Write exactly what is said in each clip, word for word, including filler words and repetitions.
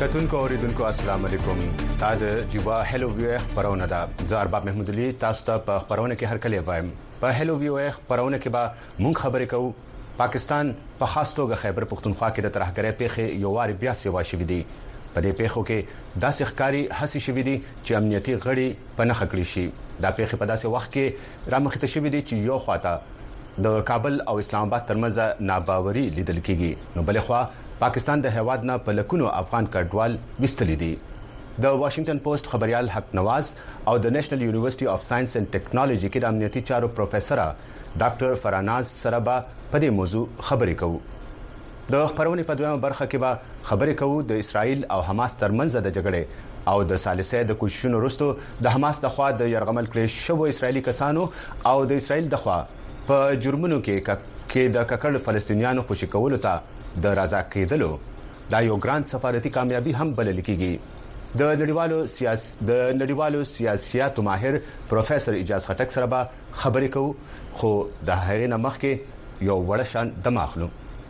کتونکو اوریدونکو السلام علیکم. دا د دیوا هلو ویو خبرونه ده. زه ارباب محمود علي تاسو ته په خبرونه کې هر کله وایم. په هلو ویو خبرونه کې به مونږ خبرې کوو. پاکستان په خاص توګه خیبر پختونخوا کې د ترهګرۍ پیښې یو وار بیا سیوا شوې دي. په دې پیښو کې داسې ښکاری هڅې شوې دي چې امنیتي غړي په نخښه کړی شي. دا پیښې په داسې وخت کې رامخته شوې دي چې یو خواته د کابل او اسلام آباد ترمنځ ناباوري لیدل کیږي، نو بل خوا پاکستان د هواد نه په لکونو افغان کډوال وستلې دي. د واشنگټن پوسټ خبريال حق نواز او د نېشنل یونیورسيټي اف ساينس اند ټیکنالوژي کې د امنیتي چارو پروفیسور ډاکټر فراناز سربا په دې موضوع خبرې کوي. د خبرونې په دویمه برخه کې به خبرې کوو د اسرائیل او حماس ترمنځ د جګړې او د ثالثه د کوششونو وروسته د حماس د خوا د يرغمل کړي شوو اسرائیلي کسانو او د اسرائیل د خوا په جرمونو کې کې د ککړ فلسطینیانو خوشی کولو ته د رضا کېدلو دا یو ګران سفارتي کامیابی هم بلل کېږي. د نړیوالو سیاست د نړیوالو سیاسياتو ماهر پروفیسور اجاز خټک سره به خبرې کوو، خو د هغې نه مخکې یو وړ شان دماغلو.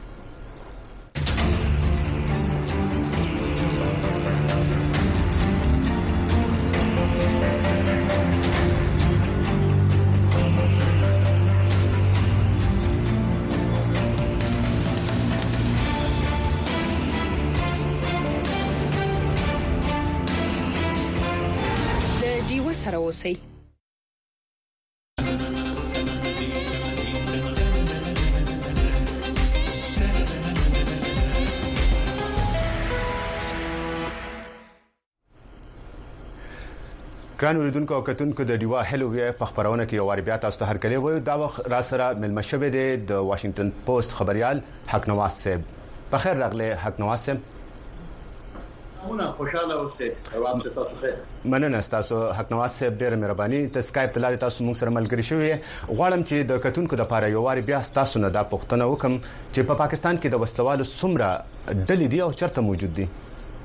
سره اوسئ. ګران اوریدونکو او کتونکو د دیوا هلو وی په خبرونه کې یو وار بیا تاسو ته هر کله وایو. دا وخت را سره ملما شوه د واشنگټن پوسټ خبريال حق نواز صاحب. په خیر راغله حق نواز صاحب. مونږ خوشاله اوسئ. روان تاسو خیر. مننه تاسو حق نواز صاحب، ډېر مهرباني. د سکایپ تلاري تاسو موږ سره ملګری شوی. غواړم چې د کتونکو د لپاره یو وار بیا تاسو نه دا پوښتنه وکم چې په پا پاکستان کې د وسلوالو څومره ډلې دي او چرته موجود دي؟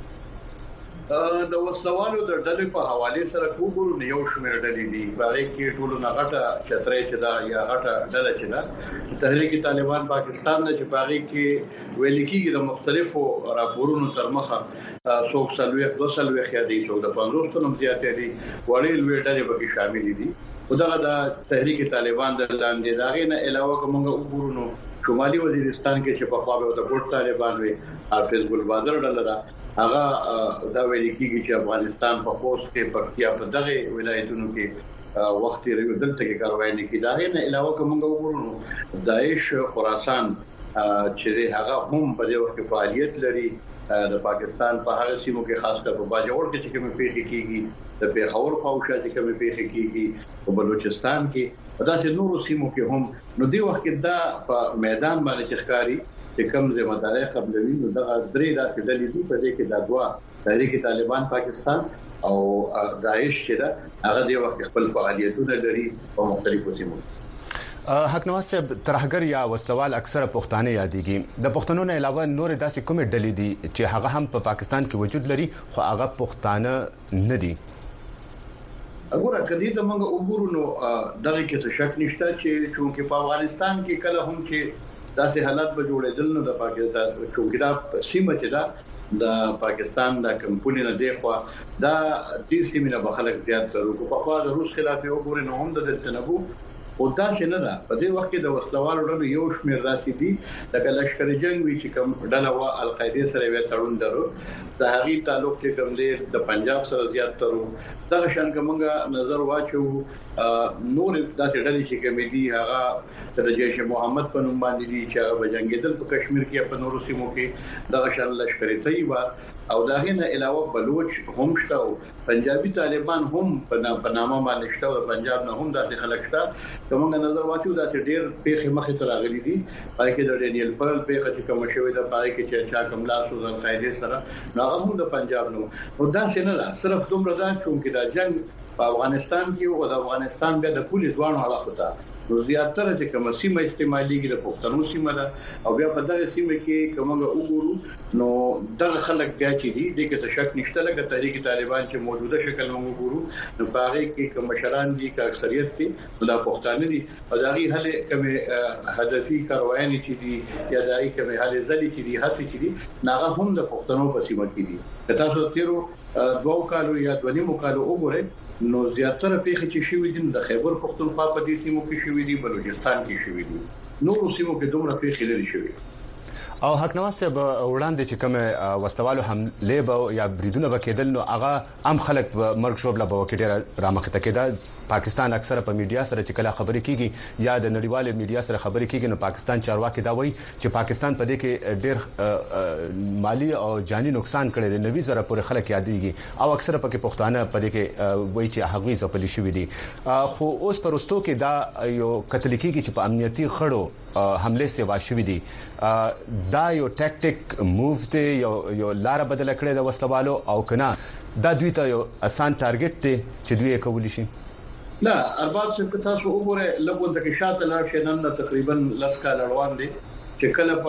د وسلوالو د ډلې په حواله سره کومو یو شمېر ډلې دي. باغې کې ټولو نه غټه چترې چې دا یا غټه ډله چې دا تحریک طالبان پاکستان نه چې باغې کې ویل کېږي د مختلفو راپورونو تر مخه څوک سلوي دوه سلوي خیادي څوک د پنځوس تنم زیاتې دي وړي لوی ډلې به شامل دي. خدای د تحریک طالبان د لاندې داغې نه علاوه کومه وګورو شمالي وزیرستان کې چې په خوا د ګوت طالبان وي حافظ ګل بادر ډله ده هغه دا ویل کېږي چې افغانستان په خوست کې پکتیا په دغه ولایتونو کې وخت لري دلته کې کاروای نه کیږي. دا نه علاوه کوم وګورو داعش خراسان چې هغه هم په دې وخت کې فعالیت لري. د پاکستان په هغه سیمو کې خاص کر په باجوړ کې چې کوم پیښې کیږي د پیښور په اوشا چې کوم پیښې کیږي په بلوچستان کې په داسې نورو سیمو کې هم نو دی وخت کې دا په میدان باندې چخکاری چې کوم ځای مداري قبلوي نو دا درې داسې ډلې دي په دې کې دا دوا تحریک طالبان پاکستان او داعش چې دا هغه دی وخت خپل فعالیتونه لري په مختلفو سیمو. حق نواز صاحب، ترهګر یا وسلوال اکثره پښتانه یادېږي. د پښتنو نه علاوه نور داسې کومې ډلې دي چې هغه هم په پاکستان کې وجود لري خو هغه پښتانه نه دي؟ وګوره کدی ته موږ وګورو نو دغه کې څه شک نشته چې چونکې په افغانستان کې کله هم چې داسې حالات به جوړېدل نو د پاکستان چونکې دا سیمه چې دا د پاکستان د کمپونی نه دی خو دا د سیمه نه بخلک زیات تر کو په خوا د روس خلاف وګورو نو هم د تنبو او دا څنګه ده په دې وخت کې د وسلوالو ډلو یو شمېر راسي دي لکه لشکر جنگ وی چې کوم ډله وا القاعده سره وی تړون درو د هغې تعلق چې کوم دی د پنجاب سره زیات ترو دا شان کومه نظر واچو نور داسې ډلې چې کوم دي هغه د جیش محمد په نوم باندې دي چې هغه جنگیدل په کشمیر کې په نورو سیمو کې دا شان لشکر طیبه او داغه نه علاوه بلوچ هم شته او پنجابي طالبان هم په نامه باندې شته او پنجاب نه هم داسې خلک شته. کومه نظر واچو دا چې ډېر پیښې مخې ته راغلي دي. پای کې د ډینیل پرل پیښه چې کوم شوې ده پای کې چې چا کوم لاس او القاعده سره نو هغه هم د پنجاب نو او دا څنګه ده صرف دومره ده چې دا جنگ په افغانستان کې او د افغانستان بیا د پولیس ځوانو حالت ته نو زیاتره چې کوم سیمه استعماليږي د پښتنو سیمه ده او بیا په دغه سیمه کې کومه وګورو نو دغه خلک بیا چې دي د کې شک نشته لکه تحریک طالبان چې موجوده شکل موږ وګورو نو په هغه کې کوم مشران دي کا اکثریت کې د پښتانه دي او دغه هله کوم هدفي کاروایي چې دي یا دغه کوم هله ځلې چې دي هڅې چې دي ناغه هم د پښتنو په سیمه کې دي تاسو تیرو دوه کالو یا دوه نیمو کالو وګورئ نو زیاتره پیښې چې شوې دي د خیبر پختونخوا په دې سیمو کې شوې دي بلوچستان کې شوې دي نورو سیمو کې دومره پیښې لري شوې او حق نواز صاحب وړاندې چې کوم وسوالو حمله به یا بریدونه وکیدل نو هغه عام خلک مرګ شوبله به وکړي رامخته کېده پاکستان اکثره په میډیا سره چې کله خبرې کیږي یا د نړیوال میډیا سره خبرې کیږي نو پاکستان چارواکي دا وایي چې پاکستان په دې کې ډېر مالی او جاني نقصان کړی دی نوي زره پورې خلک یادېږي او اکثره پکې پښتانه په دې کې وایي چې هغوی ځپلي شوي دي خو اوس پرستو کې دا یو قتل کیږي چې په امنیتي خړو حمله سیوا شوې دي دا یو ټاکټیک موو دی یو یو لار بدل کړی د وسلوالو او کنه دا دوی ته یو اسان ټارګټ دی چې دوی کولی شي لا ارباب څخه تاسو وګورئ لګون د کې شاته لا شنن تقریبا لسکا لړوان دي چې کله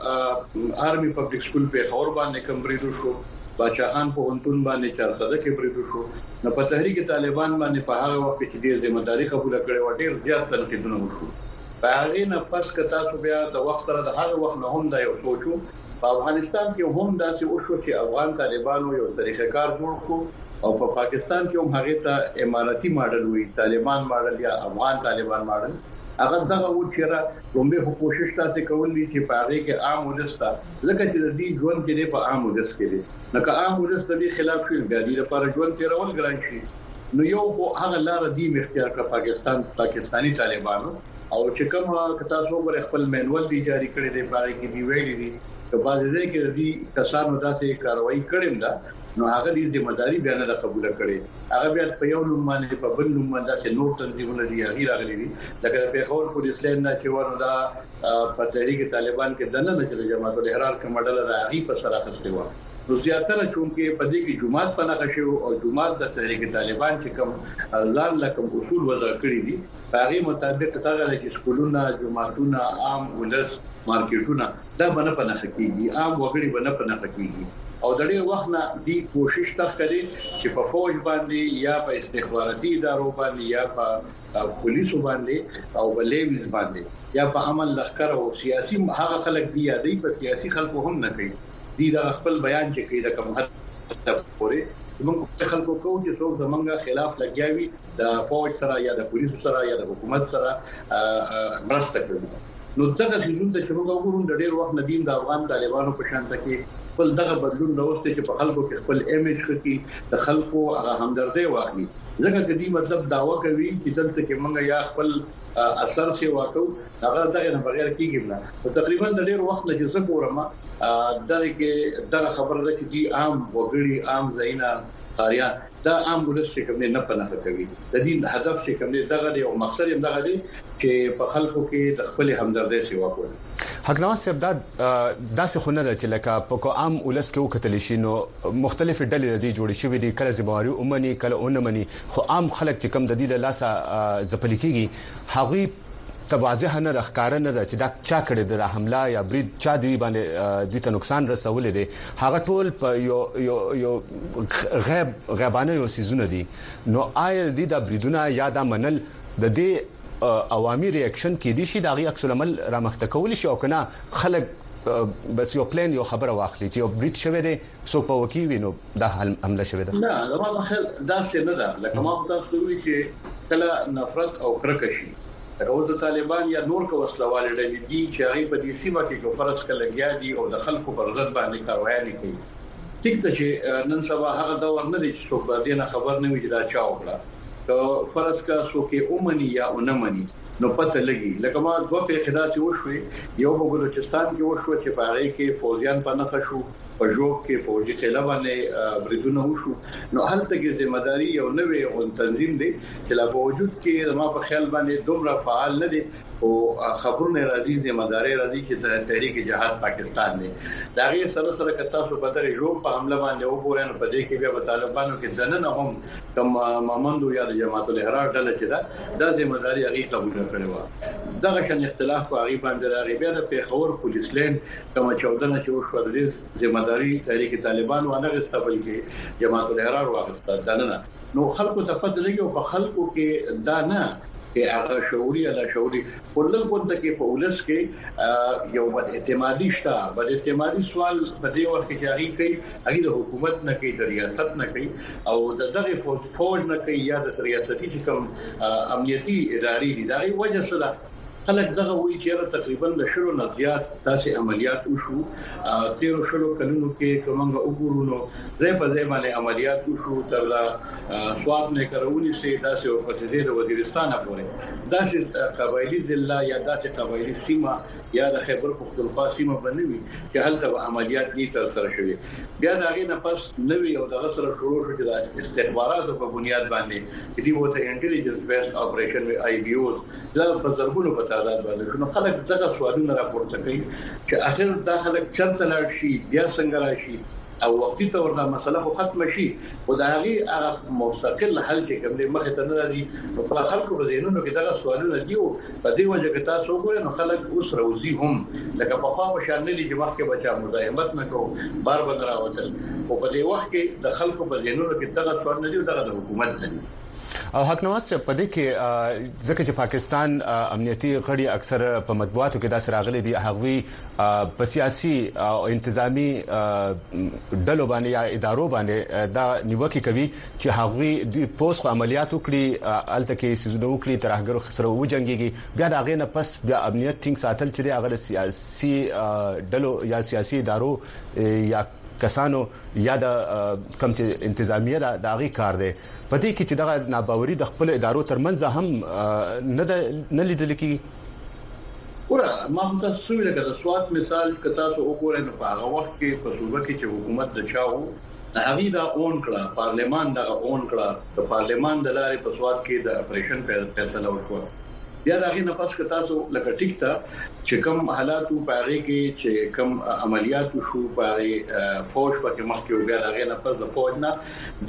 په آرمي پبلک سکول په خور باندې کمبریدو شو باچاخان په هنتون باندې چارسده کې بریدو شو نو په تحریک طالبان باندې په هغه وخت کې د ځمداري قبول کړي و ډېر زیات تنقیدونه وشو په هغه نه پس که تاسو بیا د وخت سره د هغه وخت نه هم دا یو سوچو په افغانستان کې هم دا چې وشو چې افغان طالبانو یو طریقې کار جوړ کړو او په پاکستان کې هم هغه ته اماراتي ماډل وي طالبان ماډل یا افغان طالبان ماډل هغه دغه و چې را کومه کوشش تاسو کولې چې په هغه کې عام ولستا لکه چې د دې ژوند کې په عام ولس کې دي نو که عام ولس د دې خلاف شي د دې لپاره ژوند تیرول ګران شي نو یو هغه لار دی اختیار کړ پاکستان پاکستانی طالبانو او چې کوم تاسو غوړ خپل مینوال دی جاری کړی دی په هغه کې دی ویلي دي په بازار کې د دې کسانو داسې کاروایی کړم دا نو هغه دې ذمہداري بیان نه قبول کړي هغه بیا په یو نوم باندې په بل نوم باندې چې نور تنظیمونه دي هغه راغلي دي لکه په خور پولیس لین نه چې ورنه دا په تحریک طالبان کې دنه نه چې جماعت الحرار کې ماډل راغی په سره خسته و نو زیاتره چونکې په دې کې جماعت پناه شو او جماعت د تحریک طالبان چې کوم ځان لکم اصول وضع کړی دي هغه مطابق تاغه چې سکولونه جماعتونه عام ولس مارکیټونه دا بنه پناه کیږي عام وګړي بنه پناه کیږي او د دې وخت نه دی کوشش تا کړی چې په فوج باندې یا په استخباراتي ادارو باندې یا په پولیسو باندې او بلېوز باندې یا په عمل لخر او سیاسي هغه خلک دی یادې په سیاسي خلکو هم نه کوي دی دا خپل بیان چې کوي د کوم حد پورې موږ خلکو کو چې څوک زمونږ خلاف لګیاوي د فوج سره یا د پولیسو سره یا د حکومت سره مرسته کوي نو دغه څنګه چې موږ وګورو د ډېر وخت ندیم د افغان طالبانو په شان کې خپل دغه بدلون راوستي چې په خلکو کې خپل ایمیج کوي د خلکو هغه همدردي واخلي ځکه چې دې مطلب داوا کوي چې دلته کې موږ یا خپل اثر سی واکو هغه دغه نه بغیر کېږي نه او تقریبا د ډېر وخت نه چې څه ګورم دغه کې دغه خبره ده چې دي عام وګړي عام زینا قاریان دا عام ولس چې کوم نه پناه کوي د دې هدف چې کوم دغه دی او مقصد یې دغه دی چې په خلکو کې د خپل همدردي سی واکو حق نواز صاحب دا داسې خونه ده چې لکه په کو عام ولس کې وکتل شي نو مختلف ډلې دي جوړې شوې دي کله زمواري اومني کله اونمني خو عام خلک چې کم د دې لاسه زپل کیږي هغوی توازح نه راخکار نه ده چې دا چا کړی د حمله یا برید چا دی باندې دوی ته نقصان رسول دي هغه ټول په یو یو یو غیب غیبانه یو سيزونه دي نو آی دي د بریدونه یا د منل د دې عوامي ریاکشن کې دي شي د غي عکس العمل را مخته کول شي او کنه خلک بس یو پلان یو خبره واخلي چې یو برید شوه دي سو په وکی وینو دا حمله شوه ده نه زما په خیال دا څه نه ده لکه ما تاسو وی چې کله نفرت او کرکه شي او د طالبان یا نور کو وسلوال ډلې دي چې هغه په دې سیمه کې کو فرض کړل لګیا دي او د خلکو پر ضد باندې کاروایي کوي ټیک ته چې نن سبا هغه دا ورنه دي چې څوک باندې نه خبر نه وي چې دا چا وکړه که فرض کا څوک اومني یا اونمني نو پته لګي لکه ما دوه په خدای چې وشوي یو په بلوچستان کې وشو چې په هغه کې فوجیان پناه شو په جوب کې فوجي خلا باندې بریدونه وشو نو هلته کې ذمہداري یو نوې او تنظیم دی چې لا په وجود کې ما په خیال باندې دومره فعال نه دي او خبرونه راځي د مداري راځي چې تحریک جهاد پاکستان دی دا غي سره سره کتا سو په دغه یو په حمله باندې وګورئ نو په دې کې بیا طالبانو کې دننه هم کوم مامندو یا د جماعت الاحرار ډله چې دا د ذمہداري هغه قبول کړي و دغه شان اختلاف په هغه باندې راغی بیا د پیښور پولیس لین کوم چودہ نه چې وشو د ذمہداري تحریک طالبان ونه غستبل کې جماعت الاحرار واغسته دننه نو خلکو ته پد لګي او په خلکو کې دا نه کې هغه شعوري یا شعوري ولل کوته کې په ولس کې یو بد اعتمادي شته بد اعتمادي سوال په دې وخت کې جاری کوي هغه د حکومت نه کوي د ریاست نه کوي او د دغه فوج نه کوي یا د ریاستي چې کوم امنیتي اداري دي دا وجه سره خلک دغه وی چې تقریبا د شلو نه زیات تاسو عملیات وشو تیر شلو کلونو کې کومه وګورونو زې په ځای باندې عملیات وشو تر سواد نه کارونی سي تاسو په دې د وزیرستان پورې داسې قبایلی ضلع یا داسې قبایلی سیمه یا د خیبر پختونخوا سیمه باندې چې هلته عملیات دي تر سره شوی بیا دا غي نه پس نوې او دغه سره شروع شو چې د استخباراتو په بنیاد باندې چې دی وته انټيليجنس بیس اپریشن وی آی بي اوز دا په ضربونو په تعداد باندې نو خلک دغه سوالونه راپورته کوي چې اخر دا خلک چرته لاړ شي بیا څنګه راشي او وختي تور دا مسله خو ختم شي او دا هغه هغه مستقل حل چې کوم دې مخه ته نه راځي په خلکو په ذهنونو کې دغه سوالونه دي او په دې وجه کې تاسو وګورئ نو خلک اوس راوځي هم لکه په خوا مشان نه دي چې مخکې بچا مزاحمت نه کوو بار بار راوځل او په دې وخت کې د خلکو په ذهنونو کې دغه سوال نه دي دغه د حکومت نه دي او حق نواز سے پدې کې ځکه چې پاکستان امنیتي غړي اکثر په مطبوعاتو کې داسې راغلي دي هغوی په سیاسي او انتظامی ډلو باندې یا ادارو باندې دا نیوکه کوي چې هغوی د پوسټ عملیات وکړي الته کې سيزونه وکړي ترهګر سره وجنګيږي بیا دا غي نه پس بیا امنیت ټینګ ساتل چې هغه سیاسي ډلو یا سیاسي ادارو یا کسانو یا د کم انتظامیه دا داغي کار دی پدې کې چې دا ناباوري د خپل ادارو ترمنځ هم نه نه لیدل کی ورا ما هم تاسو لکه د سواد مثال کتا سو وګورئ نو هغه وخت کې په صوبه کې چې حکومت د چاو هغه دا اون کړه پارلیمان دا اون کړه د پارلیمان د لارې په سواد کې د اپریشن فیصله وکړه بیا دا غي نه پس که تاسو لکه ټیک تا چې کوم حالاتو پاره کې چې کوم عملیات شو پاره فوج پکې مخکې بیا دا غي نه پس د فوج نه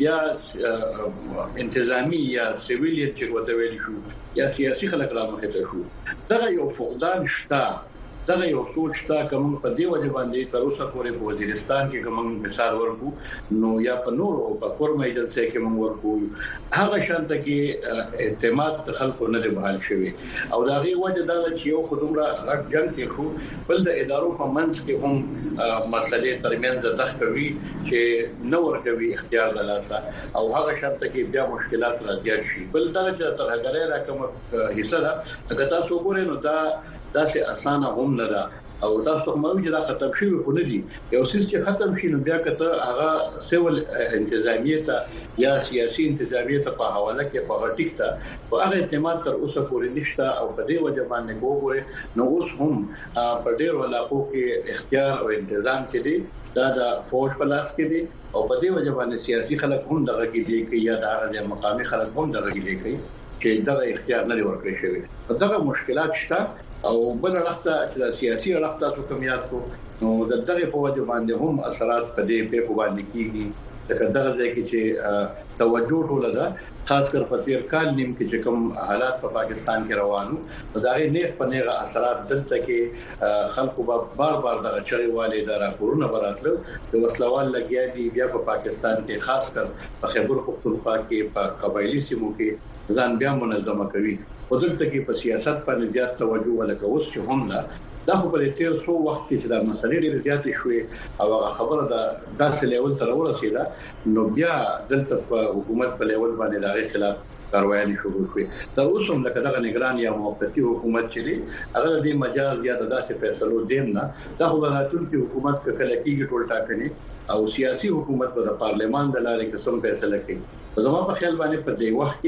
بیا انتظامی یا سیویلیت چې وته ویل شو یا سیاسي خلک را مخه ته شو دا یو فقدان شته دا یو سوچ تا کوم په دی وجه باندې تر اوسه پورې په وزیرستان کې کوم مثال ورکو نو یا په نورو په فورم ایجنسی کې موږ ورکو هغه شانته کې اعتماد خلکو نه دی بحال شوی او دا غي وجه دا چې یو خدومره غټ جنگ کې خو بل د ادارو په منځ کې هم مسلې ترمنځ د تخوي چې نو ورکوي اختیار دلاسه او هغه شانته کې بیا مشکلات راځي شي بل دا چې تر هغه راکمه حصہ ده اګه تاسو ګورئ نو دا دا سه اسانه هم نه ده او تاسو هم چې دا ختم شي خو نه دي یو څه چې ختم شي نو بیا کته هغه سیول انتظامیه ته یا سیاسي انتظامیه ته په حواله کې په غټیک ته په هغه اعتماد تر اوسه پورې نشته او په دې وجه باندې وګوره نو اوس هم په ډېر علاقو کې اختیار او تنظیم کې دي دا د فوج په لاس کې دي او په دې وجه باندې سیاسي خلک هم دغه کې دي کې یا د مقامي خلک هم دغه کې دي چې دا اختیار نه ورکړي شوی دا مشکلات شته او بل وخت چې سیاسي وخت تاسو کمیات کو نو د دغه په وجه باندې هم اثرات په دې په باندې کیږي دا دغه ځکه چې توجه ټول ده خاص کر په تیر کال نیم کې چې کوم حالات په پاکستان کې روانو دا غي نه په نه اثرات دلته کې خلکو به بار بار دغه چرې والي د راپورونه براتلو د وسلوال لګیا دي بیا په پاکستان کې خاص کر په خیبر پختونخوا کې په قبایلی سیمو کې ځان بیا منظمه کوي او دلته کې په سیاست باندې زیات توجه ولکه اوس چې هم نه دا خو په تیر څو وخت کې چې دا مسلې ډېرې زیاتې شوې او خبره ده داسې لیول تر ورسېده نو بیا دلته په حکومت په لیول باندې د خلاف کاروایي شروع شوې تر اوسه هم لکه دغه نگران یا موقتی حکومت چې دی هغه د مجاز یا د داسې فیصلو دیم نه دا خو د ټولنې حکومت کې کله کېږي ټول ټاکنې او سیاسي حکومت په پارلمان د لارې قسم فیصله کوي زما په خیال باندې په دې وخت کې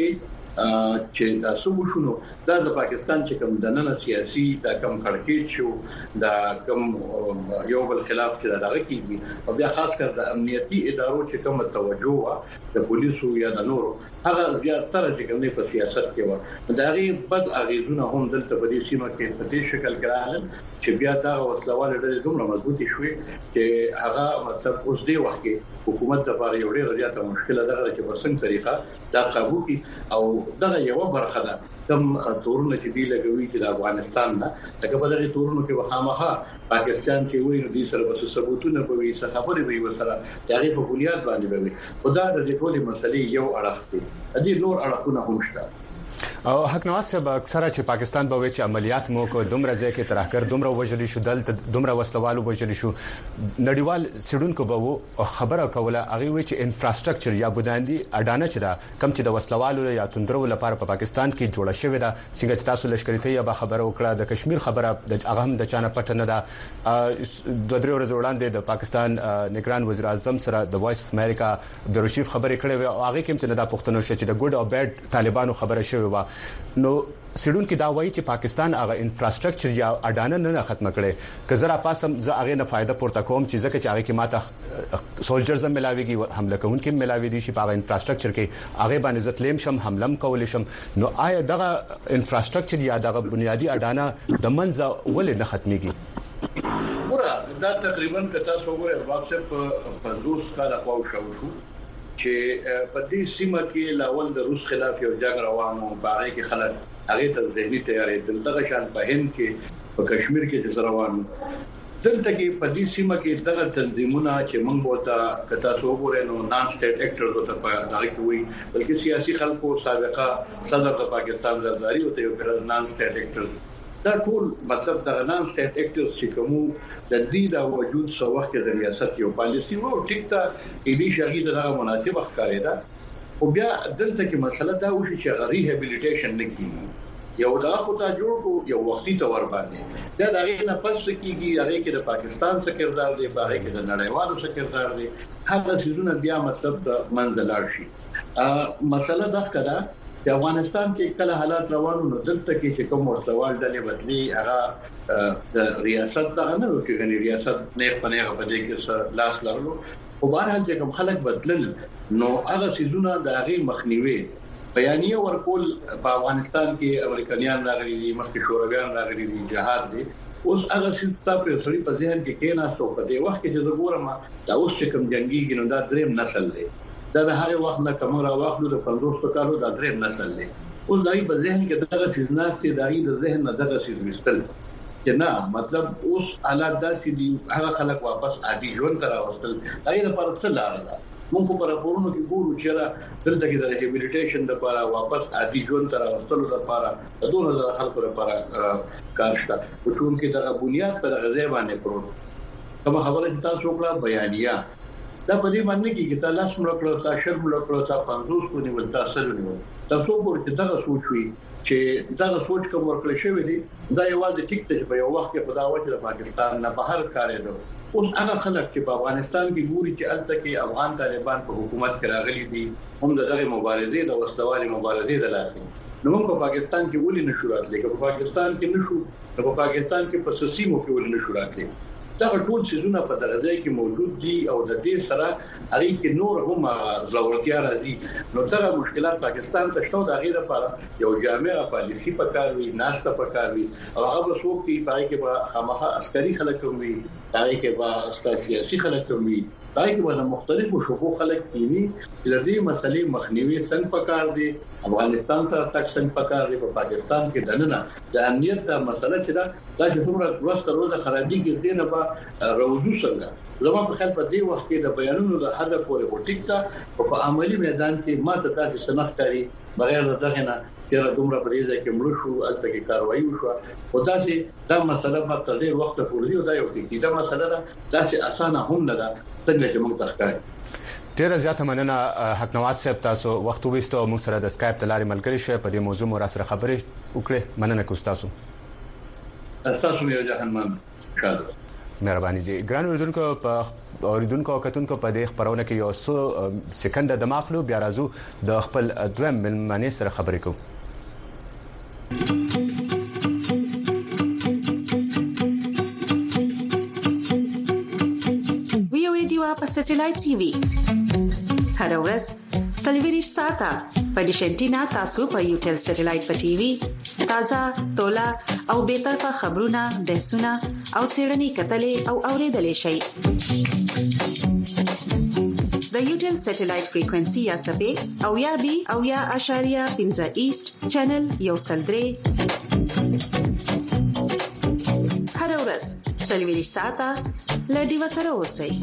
چې تاسو وښونو دا د پاکستان چې کوم د نن سیاسي د کم کړکېچ شو د کم یو بل خلاف چې دغه کیږي او بیا خاص کر د امنیتي ادارو چې کوم توجه د پولیسو یا د نورو هغه زیاتره چې کوم په سیاست کې و دا غي بد اغیزونه هم دلته په دې سیمه کې په دې شکل کې چې بیا دا وسلواله ډېر دومره مضبوطی شوې چې هغه مطلب اوس دی وخت کې حکومت لپاره یو ډېر زیاته مشکله ده چې په څنګه طریقه دا قابو کی او دا یو برخه ده کوم تورونه چې دی لګوي چې د افغانستان نه لکه په دغه تورونو کې وخامخه پاکستان کې وایي نو دې سره بس ثبوتونه به وي څه خبرې به وي سره تاریخ په بنیاد باندې به وي خدای د دې ټولې مسلې یو اړخ دی دې نور اړخونه هم شته او حق نواز صاحب اکثره چې پاکستان به وي چې عملیات مو کو دومره ځکه ترهګر دومره وجلی شو دل دومره وسلوالو وجلی شو نړیوال سړونکو به خبره کوله هغه وی چې انفراستراکچر یا بنیادی اډانه چې دا کم چې د وسلوالو یا تندرو لپاره په پاکستان کې جوړه شوې ده څنګه تاسو لشکري ته به خبره وکړه د کشمیر خبره د هغه هم د چانه پټ نه ده د درو ورځې وړاندې د پاکستان نگران وزیر اعظم سره د وایس اف امریکا د رشیف خبرې کړې او هغه کې هم د پښتنو چې د ګډ او بیډ طالبانو خبره شوې و نو سړون کې دا وایي چې پاکستان هغه انفراستراکچر یا اډانه نه ختم کړي که زرا پاسم زه هغه نه فائدہ پورته کوم چې ځکه چې هغه کې ماته سولجرز هم ملاويږي حمله کوونکي هم ملاوي دي چې په انفراستراکچر کې هغه باندې ځتلیم شم حمله کول شم نو آیا دغه انفراستراکچر یا دغه بنیادی اډانه د منځ ولې نه ختميږي ګوره دا تقریبا کته څوګره واتساپ په پنځوس کاله خو شو شو چې په دې سیمه کې لاول د روس خلاف یو جنگ روانو باغې کې خلک هغه ته ذهني تیاری دلته شان په هند کې په کشمیر کې چې روانو دلته کې په دې سیمه کې دغه تنظیمونه چې موږ بوته کته څوګره نو نان سټیټ اکټرز ته په هغه کې وي بلکې سیاسي خلکو سابقه صدر د پاکستان زرداری او ته یو پر نان سټیټ اکټرز دا ټول مطلب د نان سټیټ اکټرز چې کوم د دې د وجود سو وخت د ریاست یو پالیسی وو ټیک ته ایلی شاهي دغه مناسبه ښکارې ده او بیا دلته کې مسله دا وشي چې ریهابیلیټیشن نه کیږي یو دا خو ته جوړ کو یو وختي تور باندې دا دغه نه پس کیږي هغه کې د پاکستان څخه کردار دی هغه کې د نړیوالو څخه کردار دی هغه سيزونه بیا مطلب د منځلار شي ا مسله دا کړه د افغانستان کې کله حالات روانو نو دلته کې چې کوم ورسوال ډلې بدلی هغه د ریاست دغه نه وکړي غني ریاست نه پنهغه په دې کې لاس لرلو او بهرحال چې کوم خلک بدلل نو هغه سيزونه د هغه مخنیوي بیانیه ورکول په افغانستان کې امریکایان راغلي دي مخکې شورویان راغلي دي جهاد دي اوس هغه سیسته په سړي په ذهن کې کېناستو په دې وخت کې چې زګورم دا اوس چې کوم جنگي نو دا دریم نسل دی دا د هغه وخت نه کوم را واخلو د پنځوس کالو د دریم نسل دی اوس دای په ذهن کې دغه سيزناستي دای د ذهن نه دغه سيز وستل چې نه مطلب اوس حالات داسې دي هغه خلک واپس عادي ژوند ته راوستل دای د پر څه لار ده موږ په راپورونو کې ګورو چې دلته کې د ریهابیلیټیشن لپاره واپس عادي ژوند ته راوستلو لپاره د دوه زره خلکو لپاره کار شته او ټول کې دغه بنیاد پر غزه باندې پروت کوم خبره چې تاسو وکړه بیانیه دا په دې باندې کې چې تاسو موږ کړو تاسو موږ کړو تاسو پنځوس کو نیول تاسو نیول تاسو ورته دغه سوچ وي چې دغه سوچ کوم ورکړل شوی دی دا یوازې ټیک ته په یو وخت کې په داوته د پاکستان نه بهر کارېدو اوس هغه خلک چې په افغانستان کې ګوري چې الته کې افغان طالبان په حکومت کې راغلي دي هم دغه مبارزې د وسلوالي مبارزې د لاسه نو موږ په پاکستان کې ولې نشو راتللی په پاکستان کې نشو په پاکستان کې په سیمو کې ولې نشو راتللی دا ټول سيزونه په درجه کې موجود دي او د دې سره هغه کې نور هم ضرورتیا راځي نو تر مشکلات پاکستان ته شته د غیر لپاره یو جامع پالیسی پکاروي ناسته پکاروي او هغه به څوک چې پای کې به خامخا عسکري خلک وي پای کې به سیاسي خلک وي پای کې به مختلفو شوخو خلک کینی د دې مسلې مخنیوي څنګه پکار دي افغانستان ته تک څنګه پکار دي په پاکستان کې دننه د امنیت د مسله چې دا د څومره ورځ روزه خرابي کې دي نه به روزو څنګه زموږ په خپل په دې وخت کې د بیانونو د هدف پورې وټیکتا او په عملی میدان کې ماته تاسو سنخ کاری بغیر دغه نه چې دومره پریزه کې مړ شو الته کې کاروایی وشو او تاسو دا مسله په تدې وخت پورې دی دا یو ټکی دا مسله ده تاسو اسانه هم نه ده څنګه چې موږ تخکای ډیره زیاته مننه حق نواز صاحب تاسو وخت وېستو موږ سره د اسکایپ تلاري ملګری شوي په دې موضوع مو را سره خبرې وکړې مننه کوم تاسو تاسو مې جهنم شاده مهرباني دي ګران اوریدونکو په اوریدونکو کتونکو په دې خبرونه کې یو څو سکند د ماخلو بیا راځو د خپل دویم ملمنې سره خبرې کوو. وی او ډیوا په سټلایټ ټي وي هر ورځ سلویریش ساته په ډیشنټینا تاسو په یوټل سټلایټ په ټي وي تازه تولا او به طرفه خبرونه بحثونه او سیړنی کتلې او اوریدلې شي د یوټل سټلایټ فریکوئنسي یا سبې او یا بي او یا اشاریه پنځه ایست چینل یو سلدري هر ورځ سلویریش ساته لډي وسره اوسئ.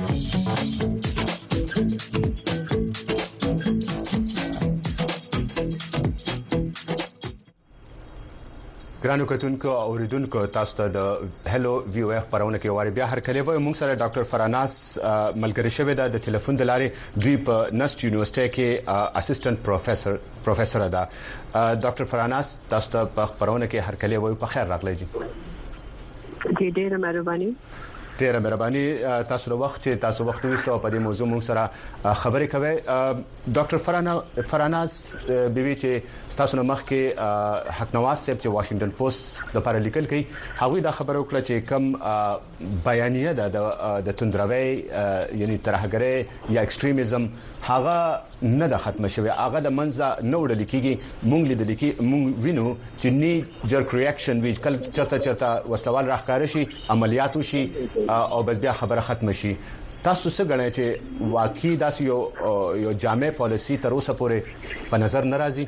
ګرانو کتونکو او اوریدونکو تاسو ته د هلو وی او خبرونه کې واره بیا هر کله وای موږ سره ډاکټر فراناس ملګری شوی د ټلیفون د لارې دوی په نست یونیورسيټي کې اسسټنټ پروفیسور پروفیسور ده. ډاکټر فراناس تاسو ته په خبرونه کې هر کله وای په خیر راغلی جی. دې ډېر مهرباني ډیره مهرباني تاسو د وخت چې تاسو وخت وستو په دې موضوع موږ سره خبرې کوي. ډاکټر فرانا فراناس بيوي چې تاسو نو مخ کې حق نواز صاحب چې واشنگټن پوسټ د لپاره لیکل کوي هغه دا خبره وکړه چې کم بیانیه ده د توندروي یعنی ترهګري یا ایکستریمیزم هغه نه د ختم شوی هغه د منځه نو وړل کیږي مونږ لیدل کی مونږ وینو چې نی جرک ریاکشن وی کل چرته چرته وسلوال راخاره شي عملیات وشي او بیا خبره ختم شي. تاسو څه غواړئ چې واقعي داس یو یو جامع پالیسی تر اوسه پورې په نظر ناراضي؟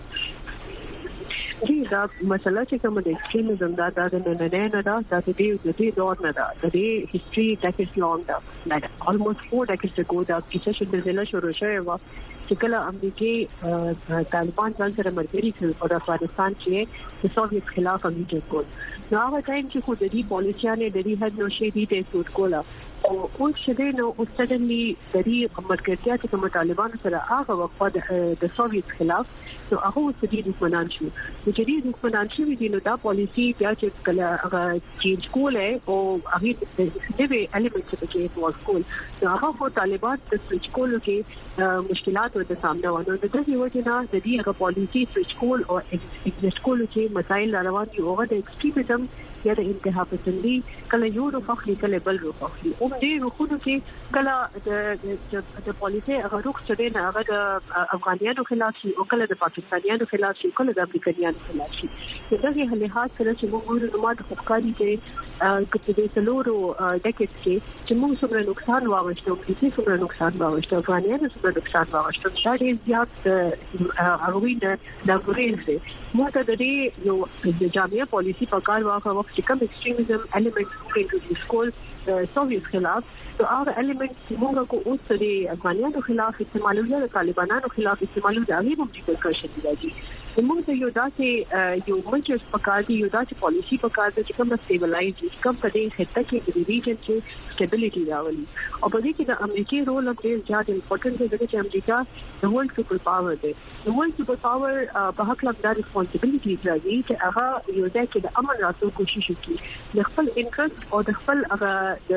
جی دا مسله چې کوم د ایکستریمیزم دا د نه نه نه دا د دې د دې دور نه دا د دې هیستوري ډیکیډز لانګ دا like almost four decades ago دا کیسه د زله شروع شوه و چې کله امریکای طالبان ځان سره مرګري کړ او د افغانستان چې د سوویت خلاف امریکای کول نو هغه ټایم چې خو د دې پالیسیانه د دې حد نو شي دي ته سود کوله او اوس چې نو اوس سدنلی د دې مرګرتیا چې طالبان سره هغه وخت د سوویت خلاف نو هغه د دې دښمنان شو چې دې دښمنان شو دي نو دا پالیسی بیا چې کله هغه چینج کوله او هغه د دې الیمنټ چې په سکول نو هغه په طالبان د سویچ کولو کې مشکلات ورته سامنے ونه د دې وجه نه د دې هغه پالیسی سویچ کول او ایگزیسټ کول کې مسایل روان دي او د ایکستریمیزم یا د انتها پسندي کله یو رو فخري کله بل رو فخري او دې روخونو کې کله د د پالیسي هغه روخ چې نه هغه د افغانانو خلاف شي او کله د پاکستانیانو خلاف شي کله د امریکایانو خلاف شي دغه هلهات سره چې موږ ورو ماده خپکاري کې کته د سلورو ډکټ کې چې موږ څومره نقصان واغښتو چې څومره نقصان واغښتو افغانانو څومره نقصان واغښتو دا ډېر زیات هغه د غوړې مو ته د دې یو د جامعه پالیسي په کار واغه چې کوم ایکستریمیزم الیمنټ کې د سکول سوویت خلاف تو هغه الیمنټ موږ کو اوس د افغانانو خلاف استعمالو یا د طالبانانو خلاف استعمالو د هغه په ذکر کړی دی راځي موږ ته یو داسې یو منچس پکار دی یو داسې پالیسی پکار دی چې کوم سټیبلایز کوم په دې خطه کې د ریجن کې سټیبلیټي راولي او په دې کې د امریکای رول هم ډېر زیات امپورټنت دی چې امریکا د ورلد سپر پاور دی د ورلد سپر پاور په حق لا د ریسپانسیبিলিټي راځي چې هغه یو ځای کې د امن راتلو کوشش وکړي د خپل انټرست او د خپل هغه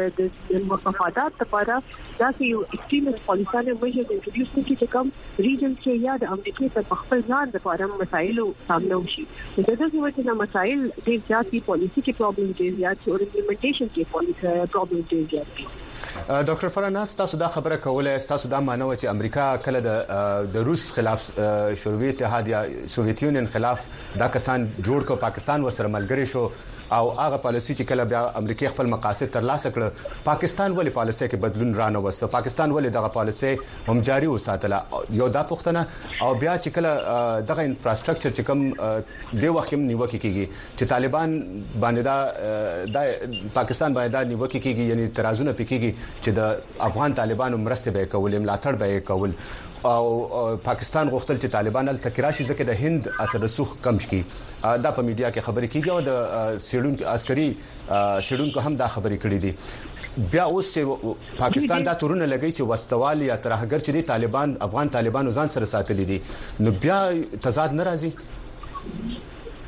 د مفادات لپاره دا یو ایکستریمیست پالیسانه وجه د انټروډیوس کړي چې کوم ریجن کې یا د امریکای په خپل ځان لپاره مسایل سامنے وشي د دې وجه نه مسایل ډېر زیات دي پالیسي کې پرابلم ډېر زیات او امپلیمنټیشن کې پالیسي پرابلم ډېر زیات دي. ډاکټر فراناس تاسو دا خبره کوله تاسو دا مانو چې امریکا کله د د روس خلاف شوروي اتحاد یا سوویت یونین خلاف دا کسان جوړ کو پاکستان ورسره ملګری شو او هغه پالیسی چې کله بیا امریکا خپل مقاصد ترلاسه کړ پاکستان ولې پالیسی کې بدلون رانه وسه پاکستان ولې دغه پالیسی هم جاری وساتله یو دا پښتنه او بیا چې کله دغه انفراستراکچر چې کوم دی وخت کې نیوکه کیږي چې طالبان باندې دا د پاکستان باندې دا نیوکه کیږي یعنی ترازونه پکېږي چې د افغان طالبانو مرسته به کول ملاتړ به کول او پاکستان غوښتل چې طالبان ال تکراشي ځکه د هند اثر رسوخ کم شي دا په میډیا کې خبرې کیږي او د سیډون عسکري سیډون کو هم دا خبرې کړې دي بیا اوس چې پاکستان دا تورونه لګي چې وستوال یا ترهګر چې طالبان افغان طالبانو ځان سره ساتلي دي نو بیا تضاد ناراضي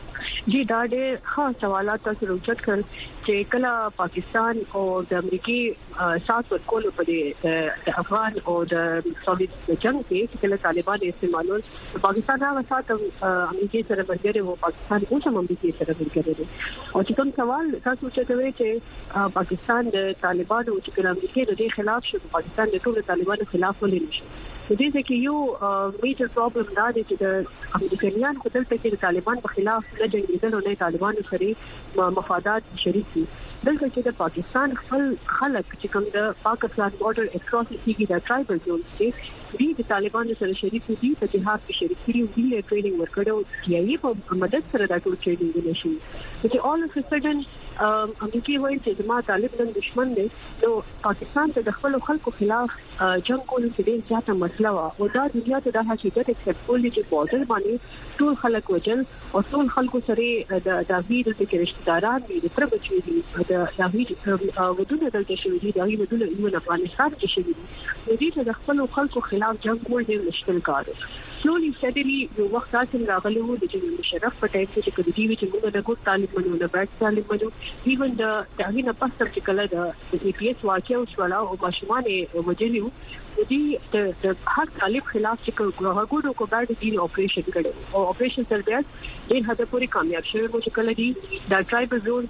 جی دا ډېر ښه سوالات تاسو راوچت کړل چې کله پاکستان او د امریکای سات ورکول په د افغان او د سوویت جنگ کې کله طالبان استعمالول پاکستان هغه سات امریکای سره مرګره وو پاکستان اوس هم امریکای سره مرګره دي او چې کوم سوال تاسو چتوي چې پاکستان د طالبانو چې کله امریکای د دې خلاف شو پاکستان د ټول طالبانو خلاف ولې نشو د دې کې یو میجر پرابلم دا دی چې د امریکایان خپل ته کې د طالبان په خلاف نه جنګیدل او نه طالبانو سره مفادات شریک دي بلکې چې د پاکستان خپل خلک چې کوم د پاکستان بارډر اکراس کیږي د ټرایبل زونز کې دي د طالبانو سره شریک دي په جهاد کې شریک دي او د ټریننګ ورکړو یې په مدد سره د ټول ټریننګ نشي چې all of a sudden امریکای وایي چې ما طالب نن دشمن دي نو پاکستان ته د خپل خلکو خلاف جنگ کول چې ډېر زیاته مسله و او دا دنیا ته د حقیقت اکسپټول چې بارډر باندې ټول خلک وجل او ټول خلکو سره د داوید د رشتہ داران دي تر بچي دي د داوید ودونه دلته شوی دي داوید ودونه ایمن افغانستان کې شوی دي د دې د خپل خلکو خلاف جنگ کول ډېر مشکل کار دی slowly steadily یو وخت تاسو راغلی وو د جنرال مشرف په ټایپ کې چې کله دی چې موږ د ګوت طالب منو د بیت طالب منو ایون د دغه نه پس تر چې کله د ای پی ایس واقعي او شواله او ماشومان وجلیو د دې د هر طالب خلاف چې ګورګورو کو بعد د اپریشن کړي او اپریشن تر بیا د هدا پوری کامیاب شوه چې کله دی د ټرایبل زون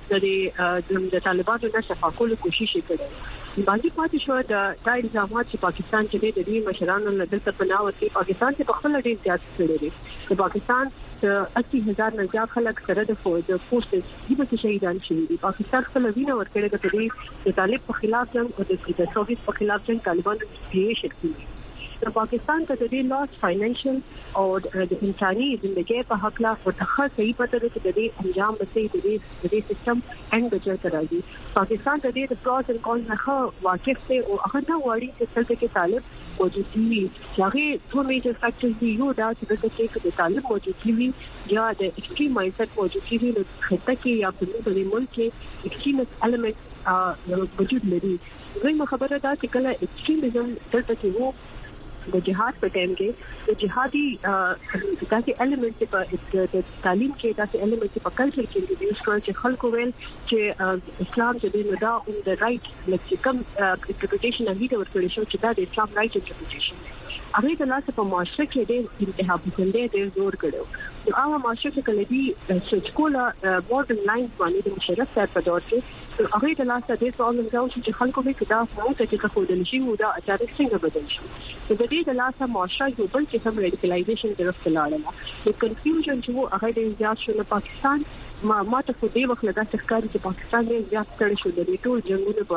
د د طالبانو نه صفا کولو کوشش کړي باندې پاتې شو د دای الزامات چې پاکستان چې د دې مشرانو له دلته پناه ورکړي پاکستان ته په خپل ډیر زیات کړی دی د پاکستان اسی هزار نه زیات خلک سره د فوج د فورسز د شهیدان شوي دي پاکستان خپل وینه ورکړي د دې د طالب په خلاف جنگ او د سوویت په خلاف جنگ طالبان یې شکل د پاکستان ته د دې لاس فاینانشل او د انساني ژوندۍ په حق لا ورته صحیح پته ده چې د دې انجام به صحیح د دې سیستم اند بچر راځي پاکستان ته د پروس ان کونز نه واقف دی او هغه دا وړي چې څلته کې طالب موجود دي هغه ټول میجر فیکټرز دي یو دا چې د طالب موجود دي یا د ایکستریم مایندسیټ موجود دي نو خطه کې یا په دې ملک کې ایکستریمست الیمنټ موجود لري دوی خبره ده چې کله ایکستریمزم دلته کې وو د جهاد په ټیم کې د جهادي داسې الیمنټ په د تعلیم کې داسې الیمنټ په کلچر کې د یوز کول چې خلکو ویل چې اسلام چې د ندا اون د رائټ لکه کوم انټرپریټیشن هغه ورکړل شو چې دا د اسلام رائټ انټرپریټیشن هغه د لاسه په معاشره کې د انتها پسندې ډېر زور کړو نو هغه معاشره کې کله دی سوچ کولا ماډرن لاینز باندې د مشرف صاحب په دور کې هغه د لاسه د پرابلم راو چې خلکو به کدا مو ته چې خو د نشي ودا اچارک څنګه بدل شي د دې د لاسه معاشره یو بل چې سم ریډیکلایزیشن طرف ته لاړه د کنفیوژن چې هغه د زیات شو په پاکستان ما ما ته خو دې وخت لدا څرګند چې پاکستان ډېر زیات ستړي شو د ټول جنگونو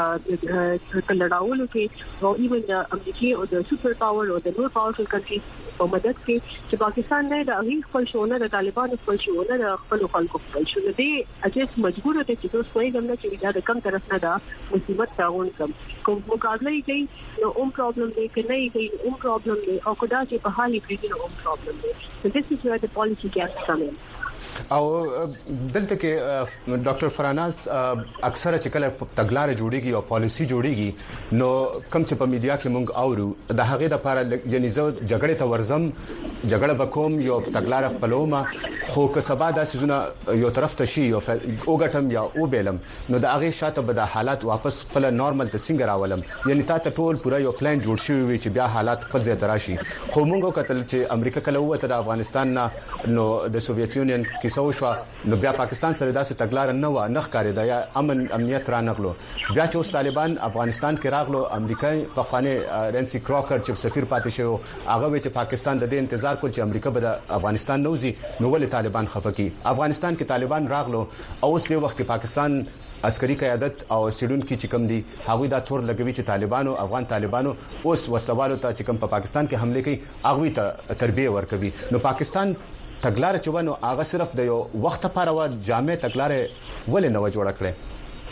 په لړاولو کې او ایون د امریکای او د سپر پاور او د نور پاورفل کنټریز په مدد کې چې پاکستان نه د هغه خپل شونه د طالبانو خپل شونه د خپل خلکو خپل شونه دي اجازه مجبور ته چې تاسو کوی ګم نه چې دا د کم طرف نه دا مصیبت تاون کم کوم مقابله یې کوي نو اوم پرابلم دی کې نه کوي اوم پرابلم دی او کدا چې په حالي کې نو اوم پرابلم دی so this is where the policy gaps come in او دلته کې ډاکټر فراناز اکثره چې کله تګلارې جوړیږي او پالیسی جوړیږي نو کم چې په میډیا کې مونږ اورو د هغه د لپاره یعنی زه جګړې ته ورزم جګړه وکوم یو تګلار خپلوم خو که سبا د سيزونه یو طرف ته شي او اوګټم یا او بیلم نو د هغه شاته به د حالات واپس خپل نارمل ته څنګه راولم یعنی تا ته ټول پورا یو پلان جوړ شوی وي چې بیا حالات خپل ځای تراشي خو مونږ کتل چې امریکا کله وته د افغانستان نه نو د سوویت یونین کیسه وشو نو بیا پاکستان سره داسې تګلار نه و نه ښکارې دا یا امن امنیت را نغلو بیا چې اوس طالبان افغانستان کې راغلو امریکای په خوانه رنسي کراکر چې سفیر پاتې شو هغه چې پاکستان د دې انتظار کول چې امریکا به د افغانستان نوزي نو ولې طالبان خفقي افغانستان کې طالبان راغلو او اوس له وخت کې پاکستان عسکري قیادت او سیډون کې چې کم دي هغه دا تور لګوي چې طالبانو افغان طالبانو اوس وسلوالو ته چې کم په پاکستان کې حمله کوي هغه ته تربیه ورکوي نو پاکستان تګلار چې ونه هغه صرف د یو وخت لپاره و جامع تګلار ولې نه و جوړ کړي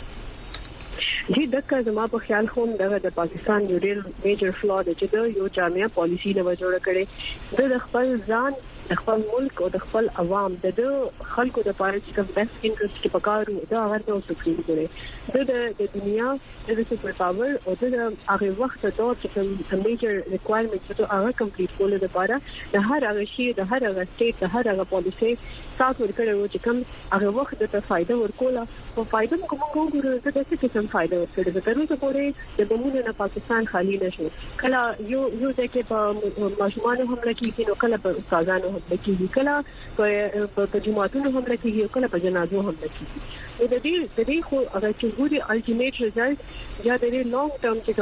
جی دغه زما په خیال خو دغه د پاکستان یو ډېر میجر فلا دی چې د یو جامع پالیسی نه و جوړ کړي د خپل ځان د خپل ملک او د خپل عوام د خلکو د پاره چې کوم بیسټ انټرست کې پکارو دا هغه د سپریم کورټ د د دنیا د سپر پاور او د هغه وخت د چې کوم میجر ریکوایرمنټس ته هغه کمپلیټ کول د لپاره د هر هغه شی د هر هغه سټیټ د هر هغه پالیسي تاسو ورکړو چې کوم هغه وخت د فائدہ ورکوله او فائدہ کوم کوم ګورو د څه څه کوم فائدہ ورکړي د تر اوسه پورې د بمونو نه پاکستان خالی نشو کله یو یو ځکه په ماشومان هم لکه نو کله په استادانو هم لکه کله په جماعتونو هم لکه کله په جنازو هم لکه د دې د دې خو هغه چې ګوري الټیمیټ ریزلټ یا د دې لانګ ټرم چې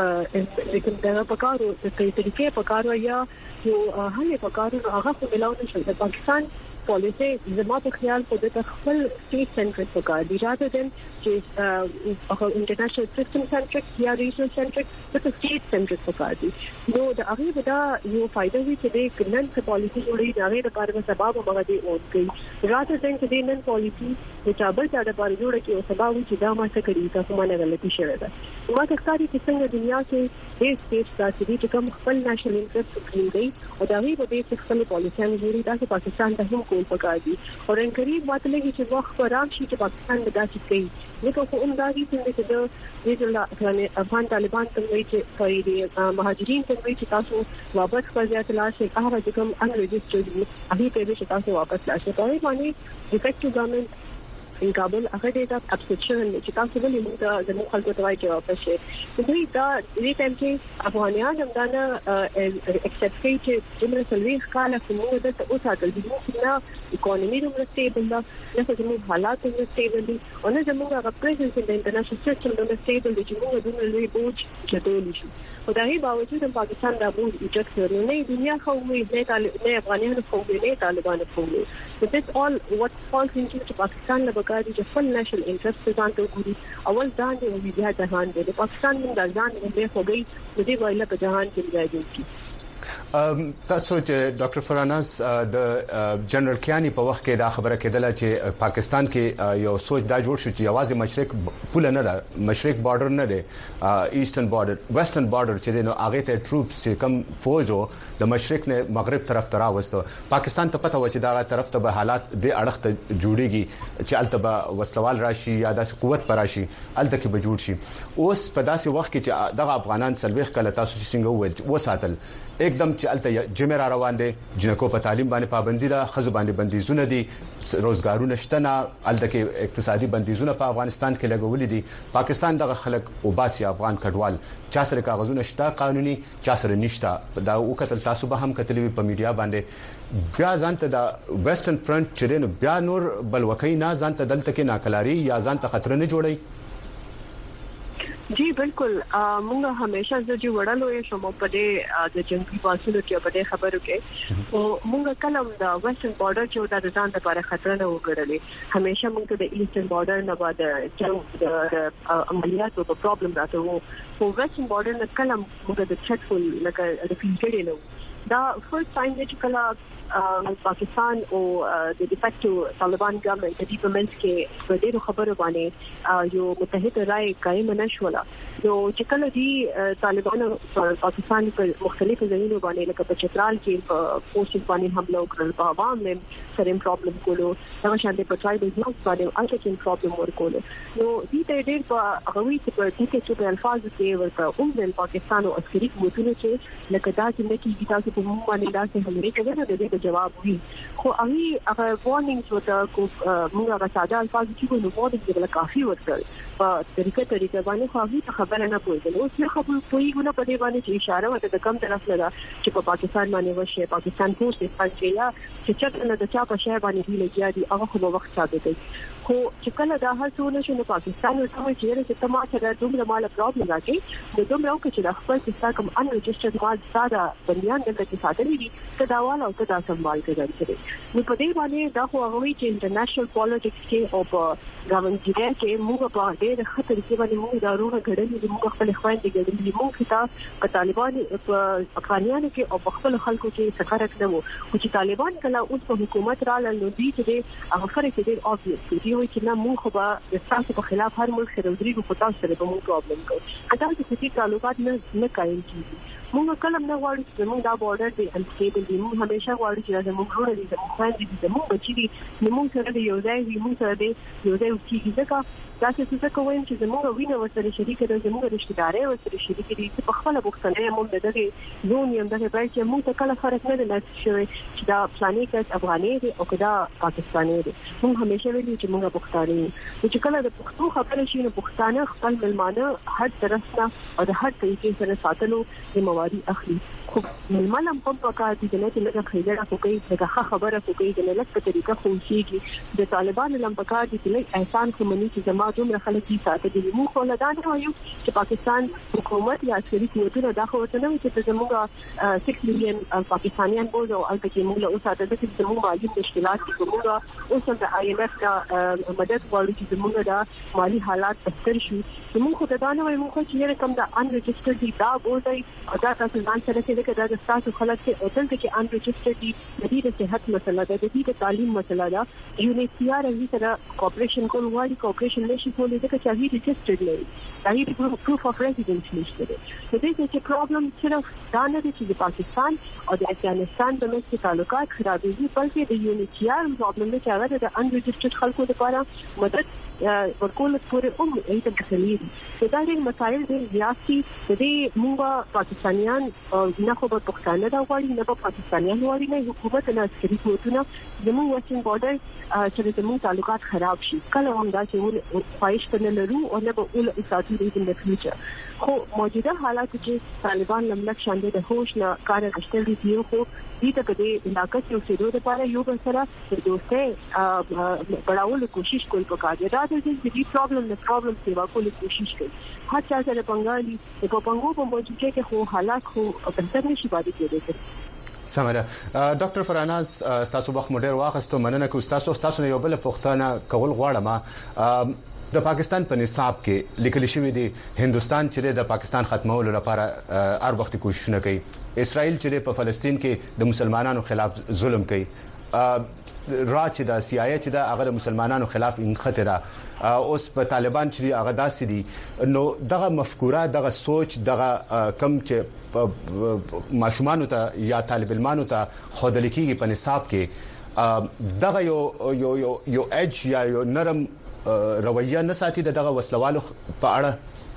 کوم د کوم دغه پکارو د طریقې پکارو یا یو هغه پکارو هغه په ملاو نشي د پاکستان پالیسي زما په خیال په د خپل سټیټ سنټریک پکار دی راځي چې هغه انټرنیشنل سیستم سنټریک یا ریجنل سنټریک په سټیټ سنټریک پکار دی نو د هغه ودا یو فائدہ وی چې د کنن څخه پالیسي جوړي دا غیر لپاره سبب هغه دی او کوي راځي چې د نن پالیسي د چابل چا د لپاره جوړه کې او سبب چې دا ما څه کړی تاسو باندې غلطي شوه ده ما ښکاري چې څنګه دنیا کې د سټیټ تاسو چې کوم خپل نېشنل انټرست کوي دی او دا غي په دې خپل پالیسي جوړي دا چې پاکستان ته هم کول پکار دي او ان قریب وخت لګي چې وخت پر رام شي چې پاکستان د داسې کوي نو په کوم داسې څنګه چې د دې افغان طالبان څنګه چې فريدي مهاجرین څنګه چې تاسو واپس کړئ تلاشي هغه چې کوم ان ريجسترډ دي هغه ته چې تاسو واپس لاشي په باندې افیکټیو ګورنمنت in Kabul هغه ډیټا اپسچن چې تاسو ولې موږ د خلکو ته وایي چې واپس شي دوی دا دې ټیم کې افغانان هم دا نه اکسپټ کوي چې جمله سلوي کاله کومه د اوساتل دي نو اکانومي هم ستیبل ده نه زموږ حالات هم ستیبل دي او نه زموږ هغه پریزنس د انټرنیشنل سیستم هم ستیبل دي چې موږ د لوی بوج چټول شي او دا هی باوجود هم پاکستان دا بوج ایجکټ کړو نه دنیا خو وې نه افغانانو خو نه طالبانو خو so this all what falls into Pakistan la bagadi je full national interest ځان ته ګوري اول ځان دی بیا جهان دی پاکستان د ځان دی خو گئی د دې وایله په جهان کې راځي کی تاسو چې ډاکټر فراناز د جنرال کیانی په وخت کې دا خبره کېدله چې پاکستان کې یو سوچ دا جوړ شو چې یوازې مشرق پوله نه ده مشرق بارډر نه دی ایسټرن بارډر ویسټرن بارډر چې نو هغه ته ټروپس چې کم فوجو د مشرق نه مغرب طرف ته راوستو پاکستان ته پته و چې دا طرف ته به حالات د اړخ ته جوړيږي چې التبه وسلوال راشي یا د قوت پر راشي الته کې به جوړ شي اوس په داسې وخت کې چې دغه افغانان سلويخ کله تاسو چې څنګه وویل وساتل एकदम چې الته جمع را روان دي جنکو په تعلیم باندې پابندي ده خزو باندې بندیزونه دي روزګارونه شته نه الته کې اقتصادي بندیزونه په افغانستان کې لګولې دي پاکستان دغه خلک او باسي افغان کډوال چا سره کاغذونه شته قانوني چا سره نشته دا وکتل تاسو به هم کتلې په میډیا باندې بیا ځانته د ویسټرن فرنٹ چرینو بیا نور بلوکۍ نه ځانته دلته کې ناکلاري یا ځانته خطر نه جوړي जी बिल्कुल موږ همیشه چې وړلو یې شمو په دې د جنگي فاصلو کې په دې خبرو کې او موږ کلم د ویسټرن بارډر چې د ځان لپاره خطر نه وګرځي همیشه موږ د ایسټرن بارډر نه بعد چې عملیاتو په پرابلم راته وو په ویسټرن بارډر نه کلم موږ د چټفل لکه د فیلډ نه دا فرست ټایم چې کله پاکستان او د ډیفیکټو طالبان ګورنمنت د ډیپلوماسي کې په دې خبرو باندې یو متحده رائے قائم نشوله نو چې کله دي طالبانو پاکستان په مختلفو ځایونو باندې لکه په چترال کې په پوسټ باندې حمله وکړل په عوام هم سره پرابلم کولو هغه شاندې په ټرایبل ځواک باندې اته کې پرابلم ورکول نو دې ته ډېر په هغه وی چې په دې کې چې الفاظ کې ورته اوم د پاکستان او عسکري قوتونو چې لکه دا چې نه کې تاسو په موږ باندې داسې حمله کوي نو د دې جواب وی خو هغه هغه وارنینګز ورته کو موږ هغه ساده الفاظ چې کو نو وارنینګ بل کافي ورته په طریقه طریقه باندې خو هغه خبره نه پوهیږي اوس یو خبر پوهیږي په دې باندې چې اشاره ورته د کم طرف لدا چې په پاکستان باندې وشه پاکستان پوسټ پنځه چې چټ نه د چا په شی باندې دی لګیا دي هغه خو وخت ثابت دی خو چې کله دا هڅونه شنو پاکستان ورته چې چې تماشه د دومره مال پرابلم راځي د دومره او چې د خپل څخه کوم ان ريجسترډ مال ساده بنديان دلته کې ساتلې دي ته دا والا او ته دا سمبال کړی نو په دې باندې دا خو هغه وی چې انټرنیشنل پالیټکس کې او په ګاونډي کې موږ په ډېر خطر کې باندې موږ دارونه غړلې دي موږ خپل خويندې غړلې موږ ته په طالبان په افغانانو کې او په خپل خلکو کې سفارت نه وو چې طالبان کله اوس په حکومت را لاندې دي چې هغه فرق دې اوبویس دی وي چې نه موږ خو به تاسو په خلاف هر ملک سره ودرېږو خو تاسو سره به موږ پرابلم کوو اته چې چې تعلقات نه نه قائم کیږي موږ کله نه غواړو چې موږ دا بورډر دی انسټیبل دی. موږ همیشه غواړو چې موږ ورونه دي موږ خويندې دي موږ بچی دي موږ سره د یو ځای وي موږ سره د یو ځای وکړي. ځکه دا چې څه کوم چې زموږ وینه ورسره شریک ده زموږ رشتہ داري ورسره شریک دي چې په خپل بوختنه موږ دغه زون یم دغه پای چې موږ ته کله فرق نه لري چې دا پلانې کس افغاني دي او کدا پاکستاني دي. موږ همیشه ویلو چې موږ بوختاني چې کله د پښتو خبره شي نو پښتانه خپل ملمانه هر طرف نه او د هر طریقې سره ساتلو ذمہواری اخلي. خو ملمانه هم په کار دي چې لکه خیره کوي دغه خبره کوي د ملت په طریقه خو شيږي د طالبانو لم په کار دي چې احسان کومني چې زما دومره خلک یې ساتي. موږ خو لدان وایو چې پاکستان حکومت یا عسکري قوتونه دا خو ته نه چې زموږ سکس میلیون پاکستانیان بوز او البته موږ له اوسه د دې زموږ مالي مشکلات کې موږ اوس د آی ایم ایف کا مدد غواړو چې زموږ د مالي حالات بهتر شي. موږ خو دا نه وایو موږ چې رقم د ان ريجسترډ دي دا بوزي او دا تاسو ځان سره کې دا د تاسو خلک چې او دلته کې ان ريجسترډ دي د دې د صحت مسله ده د دې د تعلیم مسله ده. یو نه تیار هي سره کوپریشن کول وایي کوپریشن نشي کولای ځکه چې هغه ريجسترډ نه وي دا هي پروف اف ریزیډنس نشته. د دې چې پرابلم صرف دا نه دي چې د پاکستان او د افغانستان د مسلې تعلقات خرابېږي بلکې د یونیټیار پرابلم دی چې هغه د ان ريجسترډ خلکو لپاره مدد ورکول پورې هم ایته کسلې دي. دا ډېر مسایل دي سیاسي د دې موږ پاکستانیان نه خو په پښتانه دا غواړي نه په پاکستانیان غواړي نه حکومت نه عسکري قوتونه زموږ واشنګ بورډر چې زموږ تعلقات خراب شي کله هم دا چې خواهش کنه لرو او نه به اول اساسي دي د فیوچر. خو موجوده حالات کې طالبان لملک شاندې د هوش نه کار غشتل دي خو دې ته د علاقې او سیدو لپاره یو بل سره د دوستۍ بڑاولو کوشش کول پکار دي. دا د دې پرابلم نه پرابلم سیوا کول کوشش کوي هر چا سره بنگالي په پنګو په موجوده کې خو حالات خو بهتر نشي باندې کېدل. سمره ډاکټر فراناز تاسو وخت مو ډیر واخستو مننه کوم تاسو تاسو یو بل پښتنه کول غواړم. د پاکستان په نصاب کې لیکل شوی دی هندستان چې د پاکستان ختمولو لپاره هر وخت کوششونه کوي. اسرائیل چې په فلسطین کې د مسلمانانو خلاف ظلم کوي. را چې د سی آی ای چې د هغه مسلمانانو خلاف انخته ده اوس په طالبان چې هغه داسې دي نو دغه مفکوره دغه سوچ دغه کم چې ماشومان ته یا طالب علمانو ته خودل کېږي په نصاب کې دغه یو یو یو اج یا یو نرم رویه نه ساتي دغه وسلوالو په اړه.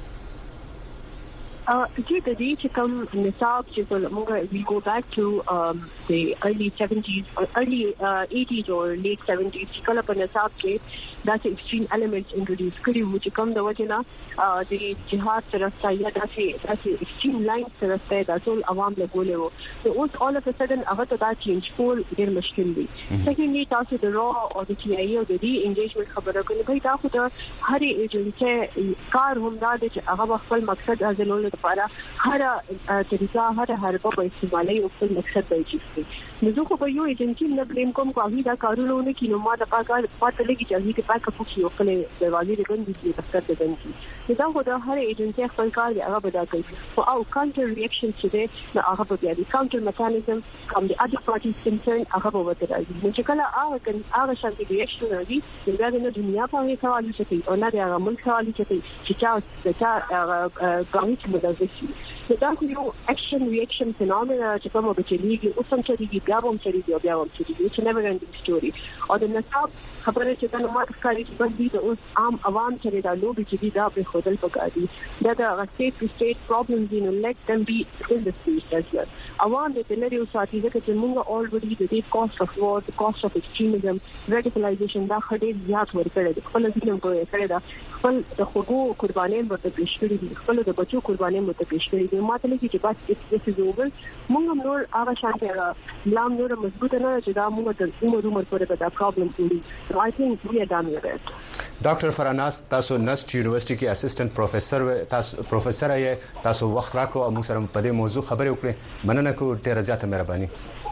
Uh, due to the Chikam Nisab, we go back to um, the early seventies, or early uh, eighties or late seventies. Chikala Nisab case, that's extreme elements introduced. Kuri Chikam the Wajana, the jihad Sarasta, that's that's extreme lines Sarasta, that's all Awam Lagolevo. So all of a sudden, Avata that change full their Mashkindi. Secondly, also the raw or the T I A or the re-engagement Khabarakun, but after the Hari agency, Kar Humda, Avah Fal Maksad as a لپاره هر طریقه هر حربه په استعمالي او خپل مقصد به چیسي. نو زه خو په یو ایجنسی نه بلیم کوم کوي دا کارونه نه کینو ما د پاکار پاتې لګي چې هغه پاک پوښي او خپل دروازې د ګندې د دفتر د ګندې دا خو د هر ایجنسی خپل کار دی هغه بدا کوي او او کاونټر ریاکشن چې دی نو هغه به دی کاونټر میکانیزم کوم د اډر پارټي سنټر هغه به وته راځي. نو چې کله هغه کله هغه شانتي ریاکشن راځي دا د دنیا په هیڅ سوال نشي او نه د هغه ملک سوال نشي چې چا چا هغه مدرسي. So that's you know action reaction phenomena چې کومه به چلیږي او څنګه چلیږي بیا هم چلیږي بیا هم چلیږي it's never ending story. او د نصاب خبره چې دا نو ماته چې بس دي اوس عام عوام چې دا لوبي چې دا په خودل پکاري دا د state to state problems you know let them be in the state as well. عوام د لري او ساتي ځکه چې موږ already the cost of war the cost of extremism radicalization دا خډې زیات ورکړي خپل ځینې کوی کړي دا خپل د خودو قرباني ورته پیښ کړي دي خپل د بچو قرباني ورته پیښ کړي دي ماته لګي چې بس this is over. موږ نور هغه شانته لام نور مضبوط نه چې دا موږ د عمر عمر پورې دا problem کوي. So I think we are done with it. ډاکټر فراناس تاسو نسټ یونیورسيټي کې اسسټنټ پروفیسور تاسو پروفیسور یې تاسو وخت راکو او موږ سره په دې موضوع خبرې وکړې مننه کو ډیره زیاته مهرباني.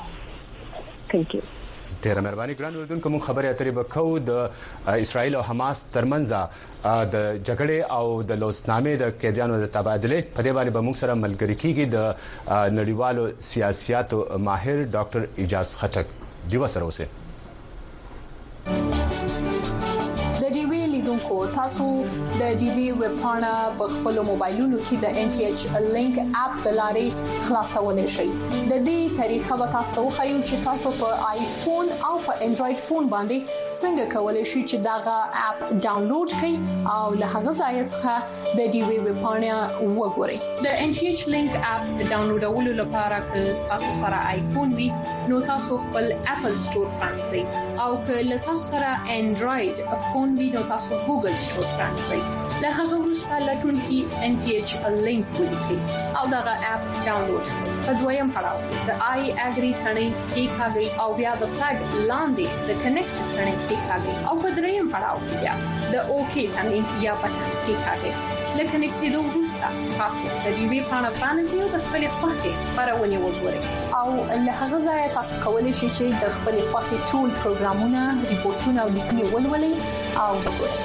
Thank you. ډیره مهرباني ګران اوردونکو موږ خبرې اترې وکړو د اسرائیل او حماس ترمنځ د جګړې او د لوسنامې د قیدیانو د تبادله په دې باندې به موږ سره ملګری کیږي د نړیوالو سیاسياتو ماهر ډاکټر اجاز خټک دیو سره اوسه د دې ویلیدونکو تاسو د ډي بي ویب پاڼه په خپل موبایلونو کې د ان ټي ایچ لینک اپ د لارې خلاصولای شئ. د دې طریقه به تاسو خایو چې تاسو په آیفون او په انډراید فون باندې څنګه کولای شئ چې داغه اپ ډاونلوډ کړئ او له هغه ځای څخه د ډي بي ویب پاڼه وګورئ. د ان ټي ایچ لینک اپ ډاونلوډولو لپاره که تاسو سره آیفون وي نو تاسو خپل اپل سٹور پرانځئ او که له تاسو سره انډراید فون وي نو تاسو ګوګل سٹور پرانځئ. له هغه وروسته لټون کې ان ټي ایچ لینک ولیکئ او دغه اپ ډاونلوډ کړئ. په دویم پړاو د آی اګری ثنې کې کاږي او بیا د فلګ لاندې د کنیکټ ثنې کې کاږي او په دریم پړاو کې بیا د اوکی ثنې یا پټن کې کاږي. لکه نکټېدو وروسته تاسو د دې وی پاڼه پرانځئ او د خپل خوښې خبرونه وګورئ او له هغه ځای تاسو کولی شئ چې د خپل خوښې ټول پروګرامونه، ریپورتونه او لیکنې ولولئ او وګورئ.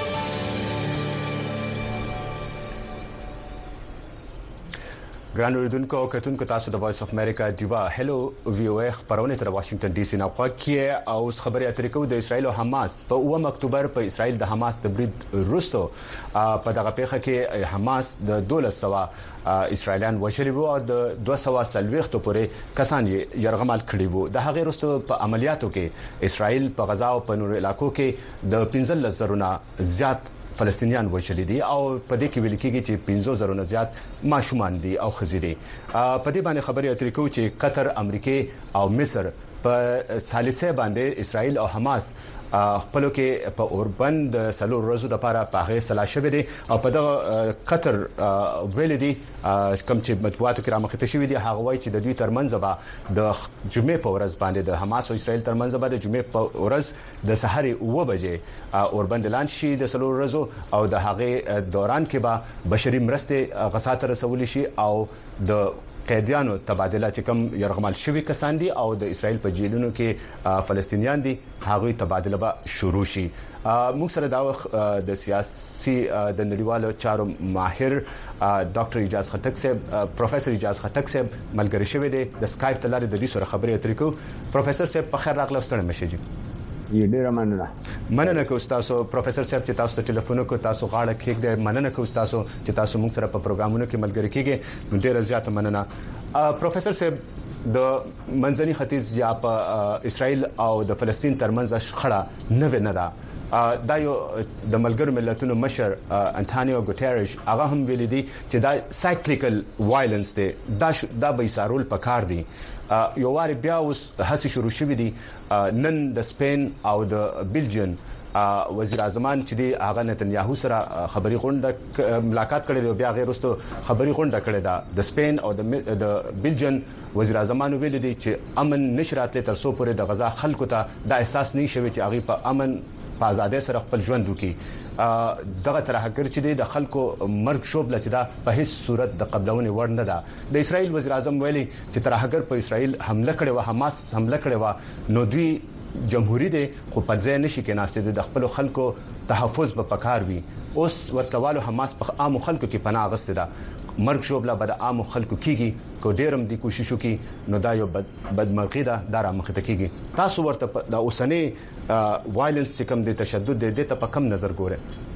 ګران اوریدونکو او کتونکو تاسو د وایس اف امریکا دیوا هلو وی او ایخ پرونه تر واشنگټن ډي سي نه خوکیه او خبري اترې کو د اسرایل او حماس په اووم اکتوبر په اسرایل د حماس د برید روسو په دغه پیښه کې حماس د دولس سوا اسرایلیان وشلي وو او د دوه سوه سلويختو پورې کسان یې يرغمال کړي وو. د هغې وروسته په عملیاتو کې اسرایل په غزا او په نورو علاقو کې د پنځه زرونه زیات فلسطینیان وشلي دي او په دې کې ویل کېږي چې پنځه زرونه زیات ماشومان دي او خزيري. په دې باندې خبري اترې کوي چې قطر، امریکا او مصر په ثالثه باندې اسرایل او حماس خپل کې په اوربند د سلور ورځو لپاره په هغه سلا شوه دي او په دغه قطر ویل دي کوم چې مطبوعاتو کې رامخته شوی دي هغه وایي چې د دوی ترمنځ به د جمعې په ورځ باندې د حماس او اسرایل ترمنځ به د جمعې په ورځ د سحر اوه بجې اوربند لانچ شي د سلور ورځو او د هغه دوران کې به بشري مرسته غسات رسول شي او د قیدیانو تبادله چې کوم يرغمال شوی کسان دي او د اسرایل په جیلونو کې فلسطینیان دي هغه تبادله به شروع شي. موږ سره دا د سیاسي د نړیوالو چارو ماهر ډاکټر اجاز خټک صاحب پروفیسور اجاز خټک صاحب ملګری شوی دی د سکایپ تلاره د دې سره خبرې اترې کو. پروفیسور صاحب په خیر راغلی ستړي مشه یې ډیر مننه مننه کوم تاسو پروفیسور صاحب چې تاسو ته ټلیفون کو تاسو غاړه کېږئ. مننه کوم تاسو چې تاسو موږ سره په پروګرامونو کې ملګری کېږئ. ډیر زیات مننه. پروفیسور صاحب د منځني ختیځ یا په اسرایل او د فلسطین ترمنځ شخړه نه نه ده. دا یو د ملګرو ملتونو مشر انټانیو ګوتيريش هغه هم ویلي دي چې دا سایکلیکل وایلنس دی دا دا به سارول پکار دي. یو واری بیا اوس هڅه شروع شوې دي نن د سپین او د بلجیم وزیر اعظم چې دی هغه نتنیاهو سره خبري غونډه ملاقات کړې دی بیا غیر وروسته خبري غونډه کړې ده د سپین او د بلجیم وزیر اعظم ویل دي چې امن نشراتله تر څو پورې د غزا خلکو ته دا احساس نه شوي چې هغه په امن په آزادۍ سره خپل ژوند وکړي. دغه ترهګر چې د خلکو مرګ شوب لچدا په هیڅ صورت د قبلونې وړ نه ده. د اسرایل وزیر اعظم ویلي چې ترهګر په اسرایل حمله کړې و، حماس حمله کړې و، نو دوی جمهوریت دي خو په ځای نشي کې ناشته د خپل خلکو تحفظ به پکار وي. اوس وسلوالو حماس په عام خلکو کې پناه غسته ده. مرګ شوبله به د عام خلکو کیږي کو ډیرم دي کوشش وکي نو دا یو بد بدمرغي ده دا را مخته کیږي. تاسو ورته د اوسنۍ وایلنس کم د تشدد د دې ته په کم نظر ګوره؟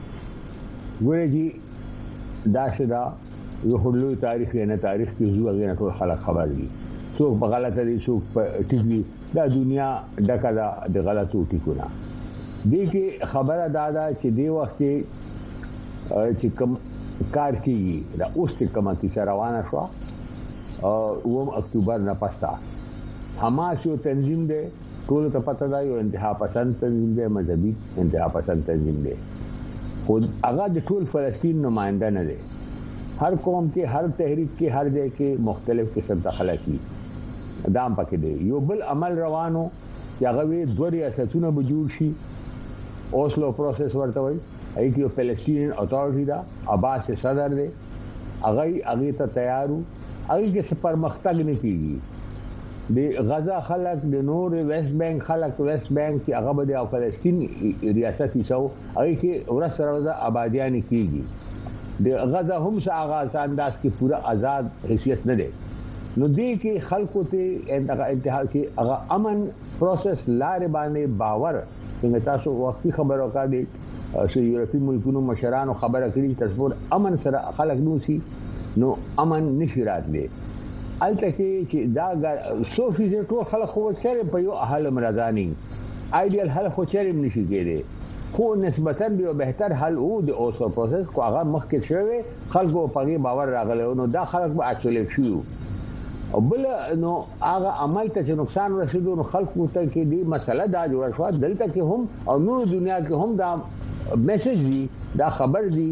ګوره جی دا شدا یو هلو تاریخ نه تاریخ کې زو هغه ټول خلک خبر دي څوک په غلطه دي څوک په ټیګي دا دنیا ډکه ده د غلطو ټیکونه دي کې خبره دادا چې دی وخت چې کوم کار کیږي دا اوس کومه کیسه روانه شو او اوم اکتوبر نه پستا حماس یو تنظیم دی ټول ته پته ده یو انتها پسند تنظیم دی مذهبي انتها پسند تنظیم دی خو هغه د ټول فلسطین نمائنده نه دی. هر قوم کې هر تحریک کې هر ځای کې مختلف قسم ته خلک دي دام پکې دی. یو بل عمل روانو چې هغه دوه ریاستونه به جوړ شي اوسلو پروسس ورته وایي ای کې فلسطین اتھارټی دا عباس صدر دی هغه هغه ته تیارو هغه کې پرمختګ نه کیږي. د غزا خلک د نور ویسٹ بانک خلک ویسٹ بانک چې هغه به د فلسطین ریاست یې هغه کې ورسره ورځ آبادیان کیږي. د غزا هم څه آغاز انداز کې پورا آزاد حیثیت نه دی. نو دې کې خلکو ته انتها کې هغه امن پروسس لارې باندې باور څنګه تاسو وختي خبرو کړی سو یورپی ملکونو مشرانو خبره کړي تاسو امن سره خلک نوسی نو امن نشي راتلی الته کې چې دا سو فیصد ټول خلک خو چیرې په یو حل مرزاني ایډیال حل خو چیرې نشي کېږي خو نسبتاً به بهتر حل او د اوسو پروسس کو هغه مخکې شوی خلکو په غي باور راغلی نو دا خلک به اچولې شو او بل نو هغه عمل ته چې نقصان رسیدو نو خلکو ته کې دی مسله دا جوړه شو دلته کې هم او نور دنیا کې هم دا میسج دی دا خبر دی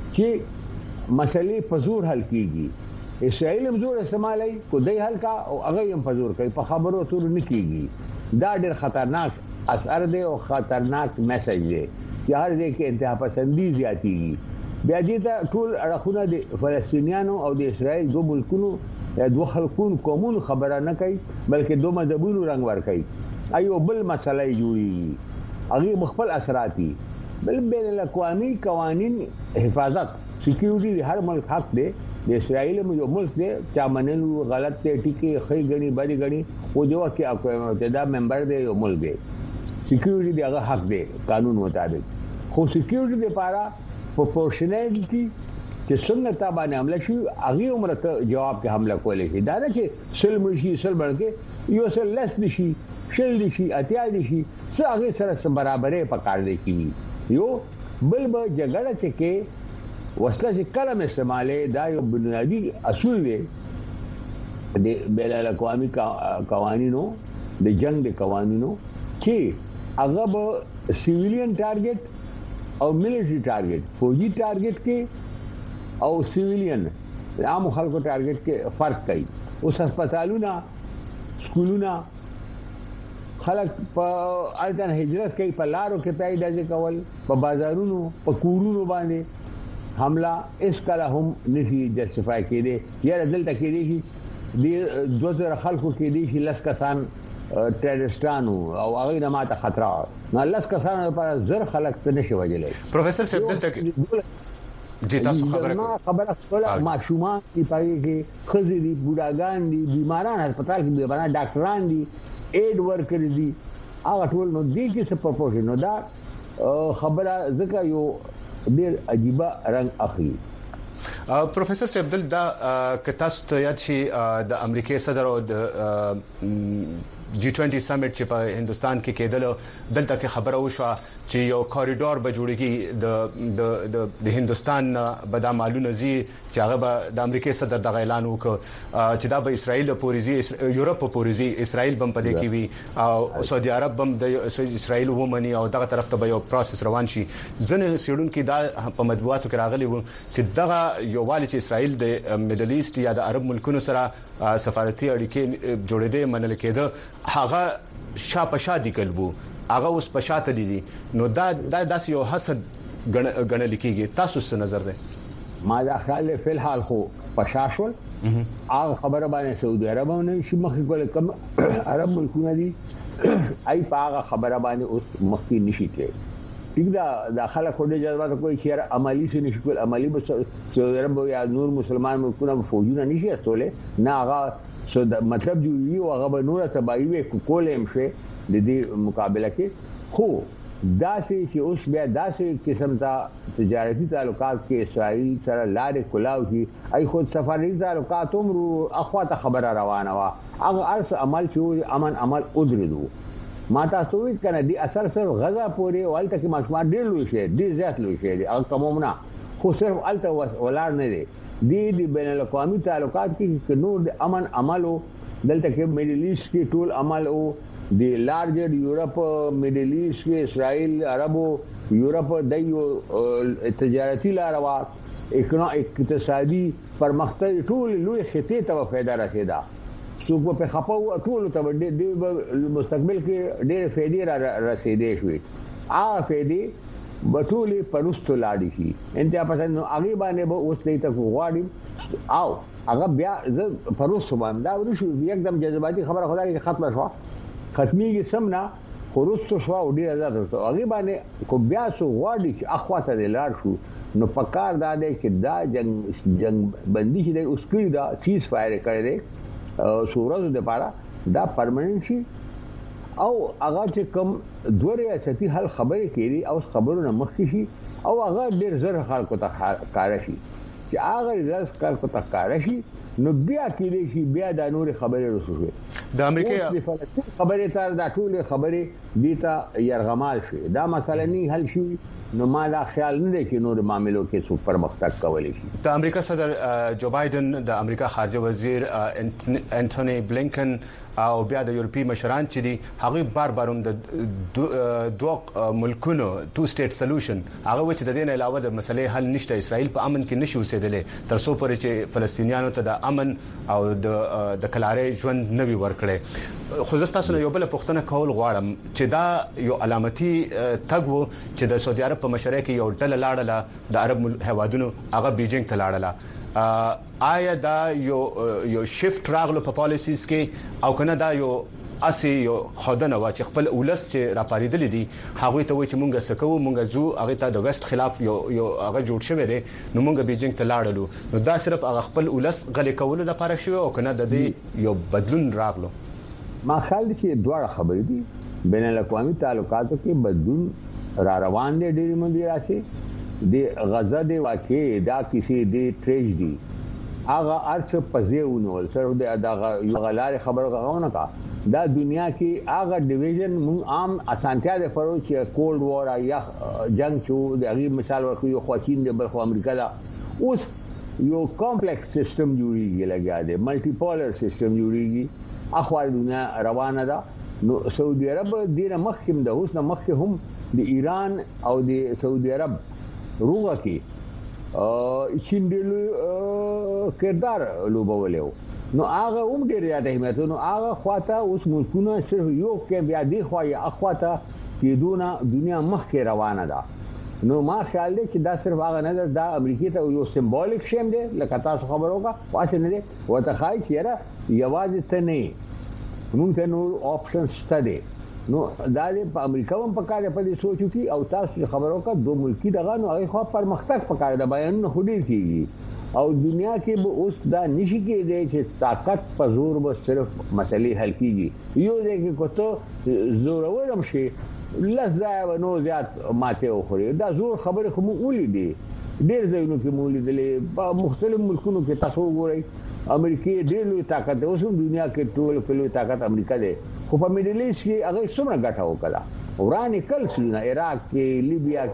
چې مسلې په زور حل کیږي اسرائیل هم زور استعمالي کو دی حل کا او هغه هم په زور کوي په خبرو تور نه کیږي دا ډېر خطرناک اثر دی او خطرناک میسج دی چې هر ځای کې انتها پسندي زیاتېږي بیا دې ته ټول اړخونه د فلسطینیانو او د اسرائیل دوه ملکونو دوه خلکونو قومونو خبره نه کوي بلکې دوه مذهبونو رنگ ور کوي ایو بل مسله جوړي هغه مخفل اثرات دي بل بین الاقوامی قوانین حفاظت سکیورټي هر ملک حق دی د اسرائیل یو ملک دی چې منلو غلط دی ټیکي خې غني بری غني او جو کې اقوام متحده ممبر دی یو ملک دی سکیورټي دی هغه حق دی قانون مطابق خو سکیورټي لپاره پروپورشنالټي چې څنګه تا باندې حمله شي هغه عمر ته جواب کې حمله کولای شي دا نه چې سلم شي سل بلکې یو سل لس نشي شل نشي اتیا نشي څه هغه سره برابرې پکار دی کی یو بل به جګړه چې کې وسله چې کلم استعماله دا یو بنیادی اصول دی د بین الاقوامی قوانینو د جنگ د قوانینو چې هغه به سیویلین ټارګټ او ملټری ټارګټ فوجي ټارګټ کې او سیویلین عام خلکو ټارګټ کې فرق کوي اوس هسپتالونه سکولونه خلک په الټن هجرت کوي په لارو کې پیدا کول په بازارونو په کورونو باندې حمله اس کله هم نشي جسټیفای کېږي یا دلته کېږي چې د دوه زره خلکو کې دي چې لس کسان ټیررستانو او هغه نه ماته خطر نه لس کسان لپاره زر خلک ته نشي وجلای پروفیسور صاحب دلته جی تاسو خبره ما خبره کوله ماشومان چې پای کې خزي دي بوډاګان دي بیماران هسپتال کې بیماران ډاکټران دي ایډ ورکر دي هغه ټول نو دي کې څه پروپورشن نو دا خبره ځکه یو ډېر عجیب رنگ اخلي پروفیسور صاحب دل دا کتا ستیا چې د امریکای صدر او د جی twenty سمیټ چې په هندستان کې کېدل دلته کې خبره وشوه چې یو کوریډور به جوړیږي د د د هندستان به د معلومه زی چې هغه به د امریکای صدر د اعلان وکړ چې دا به اسرائیل پوریزي یورپ پوریزي اسرائیل بم پدې کې وي او سعودي عرب بم د اسرائیل ومني او دغه طرف ته به یو پروسس روان شي ځنه سیډون کې دا په مطبوعاتو کې راغلي وو چې دغه یو والي چې اسرائیل د میډل ایست یا د عرب ملکونو سره سفارتي اړیکې جوړېدې منل کېده هغه شاپ شادي کلبو هغه اوس په شاته دي نو دا د داس یو حسد غنل کېږي تاسو څه نظر ده ما دا خیال په الحال خو پشاشول هغه خبره باندې سعودي عرب نه شي مخې کول کم عرب ملکونه دي ای په هغه خبره باندې اوس مخکې نشي کې ټیک دا د خلکو د جذبات کوئی شهر عملی سي نشي کول عملی به سعودي عرب یا نور مسلمان ملکونه فوجونه نشي استوله نه هغه سو د مطلب جو یو هغه به نور تبعی وي کولم شي د دې مقابله کې خو داسې چې اوس بیا داسې قسم ته تجارتي تعلقات کې اسرائیل سره لارې کلاو شي ای خود سفارتي تعلقات هم اخواته خبره روانه وا هغه ارس عمل چې امن عمل ادریدو ما تاسو وی کنه دی اثر صرف غزا پورې والته کې ماشومان ډېر لوي شي ډېر زیات لوي شي هغه کومونه خو صرف الته ولار نه دی دی د بین الاقوامي تعلقات کې نور د امن عملو دلته کې میډل ایست کې ټول عمل او د لارجر یورپ میډل ایست کې اسرائیل عربو یورپ د یو تجارتي لاروا اقتصادي پرمختګ ټول لوی خطې ته فائدہ رسیدا څوک په خپاو ټول ته د مستقبل کې ډېر فائدې را رسیدې شوې هغه فائدې بټولې پرستو لاړې شي انتها پسند هغه باندې به اوس دې ته غواړي او هغه بیا ز پرستو باندې دا ورشو یکدم جذباتي خبره خدای کې ختمه شو ختميږي سمنا خروستو شو او ډېر آزاد شو هغه باندې کو بیا سو غواړي چې اخواته دې لاړ شو نو پکار دا دی چې دا جنگ جنگ بندي چې اوس کړی دا چیز فایر کړی دی سورز د پاره دا پرمننت شي او هغه چې کوم دوه ریاستي حل خبرې کړي او خبرونه مخکې شي او هغه ډېر زر خلکو ته کار شي چې هغه ریاست خلکو ته کار شي نو بیا کېږي چې بیا د نور خبرې رسوي د امریکا د فلسطین خبرې تر د ټول خبرې دیتا يرغمال شي دا مسله نه حل شي نو ما دا خیال نه دی چې نور معاملو کې څو پرمختګ کولی شي. د امریکا صدر جو بایدن د امریکا خارجه وزیر انټونی بلینکن او بیا د یورپی مشران چې دي هغه بار بار هم د دوه ملکونو تو سټیټ سولوشن هغه چې د دې نه علاوه د مسلې حل نشته اسرائیل په امن کې نشي اوسېدلې تر څو پورې چې فلسطینیانو ته د امن او د د کلارې ژوند نوي ورکړي. خو زه تاسو نه یو بل پوښتنه کول غواړم چې دا یو علامتي تګ وو چې د سعودي عرب په مشرۍ کې یو ډله لاړه د عرب هوادونو هغه بیجینګ ته لاړه. آیا دا یو یو شفت راغلو په پالیسیز کې او کنه دا یو اسی یو خدانه وا چې خپل اولس چې را پاریدل دي هغه ته وایي چې مونږ سکو مونږ زو هغه ته د وست خلاف یو یو هغه جوړ شوی دی نو مونږ بیجینګ ته لاړلو نو دا صرف هغه خپل اولس غلې کول د پاره شو او کنه د دې یو بدلون راغلو. ما خیال دي چې دوه خبرې دي بین الاقوامي تعلقاتو کې بدلون را روان دي ډېری مونږ راشي د غزه د واقع دا کسی د ټریجډي هغه ارڅ پځېونول سره د دغه غلار خبره غوونه کا دا دنیا کې هغه ډیویژن مون عام اسانتیا د فرو چې کولډ وار یا جنگ چو د هغه مثال ورکو یو خواشین د بل خو امریکا دا اوس یو کمپلیکس سیستم جوړیږي لګیا دی ملټي پولر سیستم جوړیږي اخوار دنیا روانه ده نو سعودي عرب دینه مخکم د اوس نه مخکې هم د ایران او د سعودي عرب روغه کې چین ډېر کردار لوبولیو نو هغه هم ډېر یاد اهمیت نو هغه خواته اوس ملکونه صرف یو کې بیا دی خو یا اخواته کې دونه دنیا مخ کې روانه ده نو ما خیال دی چې دا صرف هغه نه ده د امریکای ته یو سمبولیک شیم دی لکه تاسو خبرو کا واسه نه دی وته خای چې یوازې ته نه مونږ ته نو آپشن شته دي نو دا په امریکا هم په کار په دې سوچو کې او تاسو خبرو کا دوه ملکی دغه نو هغه خو پرمختګ په کار د بیان نه خوري کیږي او دنیا کې به اوس دا نشي کېدی چې طاقت په زور به صرف مسلې حل کیږي یو دغه کوته زور ورم شي لږه نو زیات ماته وخوري دا زور خبره خو مولې دي ډېر ځایونو کې مولې دي په مختلف ملکونو کې تاسو ګورئ امریکای ډېر لوی طاقت ده اوس دنیا کې ټول په لوی طاقت امریکا ده خو په میډل ایسټ کې هغه څومره ګټه وکړه ورانه کل سونه عراق کې لیبیا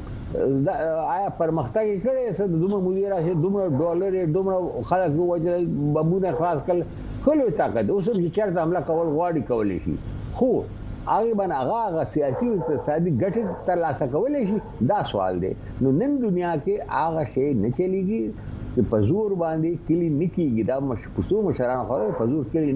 کې آیا پرمختګ کړي څه دومره مليرا شه دومره ډالر دومره خلک وجه بمونه خلاص کړ خلوی طاقت اوس چې چیرته حمله کول غواړي کولای شي خو هغه باندې هغه سیاسي او اقتصادي ګټه ترلاسه کولای شي دا سوال دی نو نن دنیا کې هغه شی نه چلیږي چې پزور باندې کلی نکیږي دا مشکوسو مشران خو پزور کلی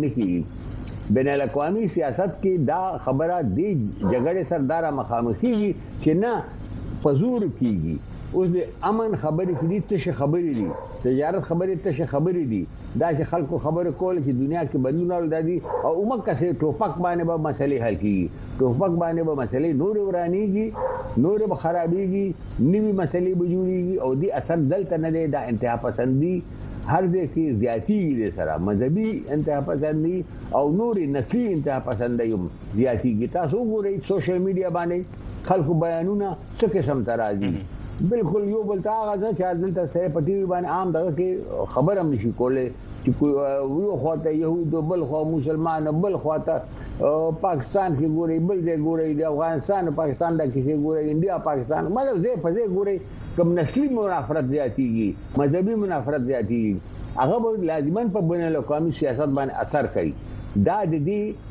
نکیږي بین الاقوامی سیاست کې دا خبره دی جګړې سردار مخامخېږي چې نه پزور کیږي اوس د امن خبرې کې دي ته خبرې دي تجارت خبرې ته خبرې دي دا چې خلکو خبره کول چې دنیا کې بدلون راځي او عمر کسه ټوپک باندې به مسلې حل کیږي ټوپک باندې به مسلې نور ورانیږي نور به خرابېږي نوې مسلې به جوړيږي او دې اثر دلته نه دی دا انتها پسندي هر ځای کې زیاتیږي سره مذهبي انتها پسندي او نور نسلي انتها پسندي هم زیاتیږي تاسو ګورئ سوشل میډیا باندې خلکو بیانونه څه قسم ترازي بالکل یو بل تا غزه چې دلته سره پټي باندې عام دغه کې خبر هم نشي کولای چې یو خواته يهود بل خو مسلمان بل خواته پاکستان کې ګوري بل ځای ګوري د افغانستان پاکستان د کې ګوري انډیا پاکستان مطلب زه په ځای ګوري کوم نسلي منافرت زیاتیږي مذهبي منافرت زیاتیږي هغه به لازمان په بین الاقوامي سیاست باندې اثر کوي دا د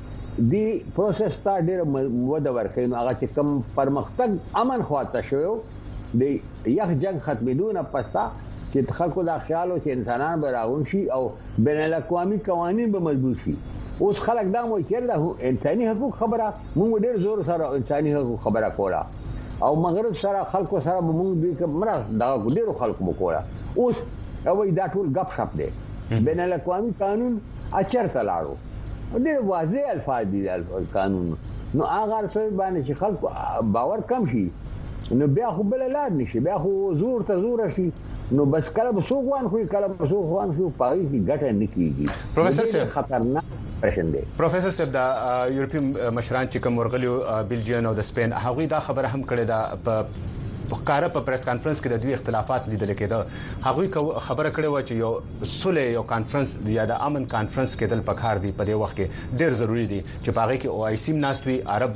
دې دی پروسس تا ډېر وده ورکوي هغه چې کوم پرمختګ امن خواته شوی د یخ جنگ ختمېدونه پستا چې خلکو دا خیال او چې انسانان به راغون شي او بین الاقوامي قوانين به مضبوط شي اوس خلک دا مو کېرله انساني حقوق خبره موږ ډېر زور سره انساني حقوق خبره کوله او مغرب سره خلکو سره موږ دې کومه دا ډېر خلکو کوله اوس او دا ټول غپ شپ دی بین الاقوامي قانون اچرته لاړو ډېر واضح الفاظ دي قانون نو هغه څه باندې چې خلکو باور کم شي نو بیا خو بل لار نشي بیا خو زور ته زور شي نو بس کله به څوک وان خو کله به څوک وان خو پای کی ګټه نه کیږي پروفیسر صاحب خطرناک پرشن دی پروفیسر صاحب دا یورپی مشران چې کوم ورغلیو بلجیم او د سپین هغه دا خبره هم کړې ده په وقاره په پریس کانفرنس کې د دوی اختلافات لیدل کېده هغه خبره کړې و چې یو صلح یو کانفرنس یا د امن کانفرنس کېدل پکار دی په دې وخت کې ډېر ضروری دی چې پاره کې او آی سی ناستوي عرب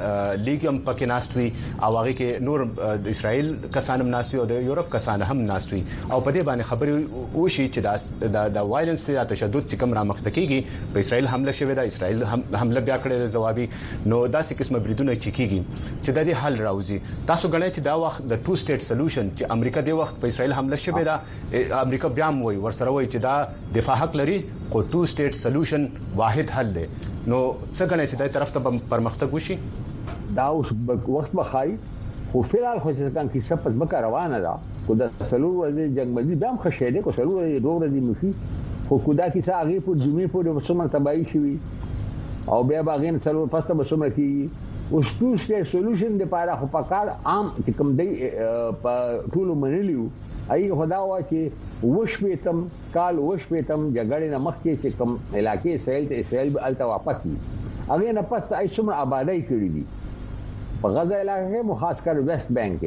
لیګ هم پکې ناستوي او هغه کې نور د اسرائیل کسان هم ناستوي او د یورپ کسان هم ناستوي او په دې باندې خبرې وشي چې د د وایلنس یا تشدد چې کوم رامخته کیږي په اسرائیل حمله شوې ده اسرائیل حمله بیا کړې جوابي نو داسې قسمه بریدونه چې کیږي چې د دې حل راوځي تاسو غواړئ چې دا وخت د ټو سټیټ سولوشن چې امریکا د وخت په اسرائیل حمله شوه دا امریکا بیا موي ورسره وایي چې دا دفاع حق لري خو ټو سټیټ سولوشن واحد حل دی نو څنګه چې د طرف ته پرمختګ وشي دا اوس وخت بخای خو فلال خو څنګه کې سپس بکا روانه ده کو د سلور ورځې جنگ مزي بیا خشه ده کو سلور ورځې دوه ورځې مخي خو کودا کې ساغي په جمعې په وسمه تبعی شوی او بیا باغین سلور پسته وسمه کې اوس ټو سټیټ سولوشن د پاره خو پکار عام چې کوم دی په ټولو منلیو ای خدا وا چې وشپېتم کال وشپېتم جګړې نه مخکې چې کوم علاقې اسرائیل ته اسرائیل به الته واپس دي هغه نه پس ای څومره آبادی کړې دي په غزا علاقې مو خاص کر ویسٹ بانک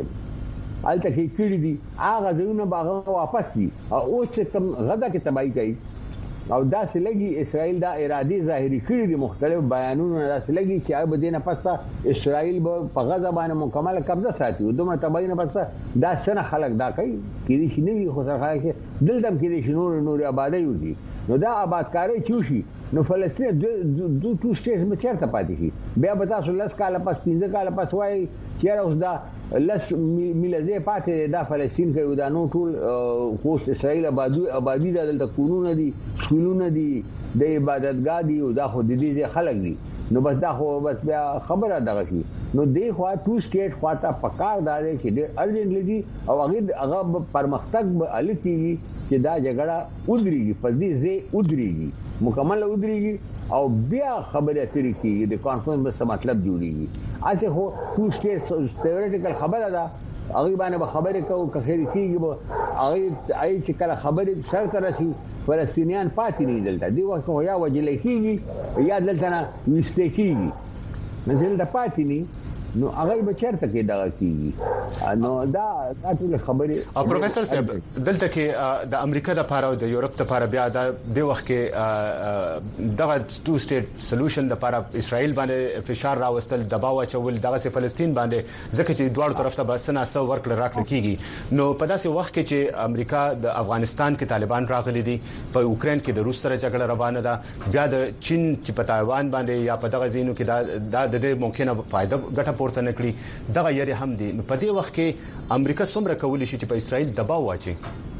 کې الته کې کړې دي هغه ځونه باغ واپس دي او چې کوم غزا کې تباہی کوي او دا سلګي اسرائیل دا ارادي ظاهري کړی دي مختلف بیانونه دا سلګي چې هغه بدینه پسته اسرائیل په غزا باندې مکمل قبضه ساتي او دومره تباینه پسته دا څنګه خلک دا کوي کړي شي نه خو سره کې دلته کې شي نور نور آبادی وږي نو دا آبادکاري چوشي نو فلسطین د دوه ټو سټیټس مچرته پاتې شي بیا به تاسو لاس کاله پس پنځه کاله پس وای چې اوس دا لس ملزه پاتې دا فلسطین کې دا نو ټول کوست اسرائیل آبادی آبادی دلته قانون دي سکولونه دي د عبادتګاه دي او دا خو د دې خلک دي نو بس دا خو بس بیا خبره دغه شي نو دی خو ټو سټیټ خواته پکار داري چې ډېر ارجنټلی دي او هغه هغه پرمختګ به التی چې دا جګړه ودرېږي په دې ځای ودرېږي مکمل ودرېږي او بیا خبره اترې کیږي د کانفرنس په مطلب جوړیږي اته هو ټو سټیټ تھیوریټیکل خبره ده هغه باندې خبره کوو کخیر کیږي به هغه آی چې کله خبره سر ته رسي فلسطینیان پاتې نه دلته دی وخت هو یا وجلې کیږي یا دلته نه وسته کیږي نزل د پاتې نه نو هغه به چیرته کې دا کیږي نو دا دا ټول خبره او پروفیسور صاحب دلته کې د امریکا د لپاره او د یورپ لپاره بیا د وخت کې دغه ټو سټیټ سولوشن د لپاره اسرائیل باندې فشار راوستل دباو چول دغه سي فلسطین باندې ځکه چې دوه طرف ته بسنه سو ورکړه راکړه کیږي نو په داسې وخت کې چې امریکا د افغانستان کې طالبان راغلي دي په یوکرين کې د روس سره جګړه روانه ده بیا د چین چې په تایوان باندې یا په دغه زینو کې دا د دې ممکنه فائدہ ګټه پورته نکړي دغه یری هم دي په دې وخت کې امریکا څومره کولی شي چې په اسرائیل دباو واچي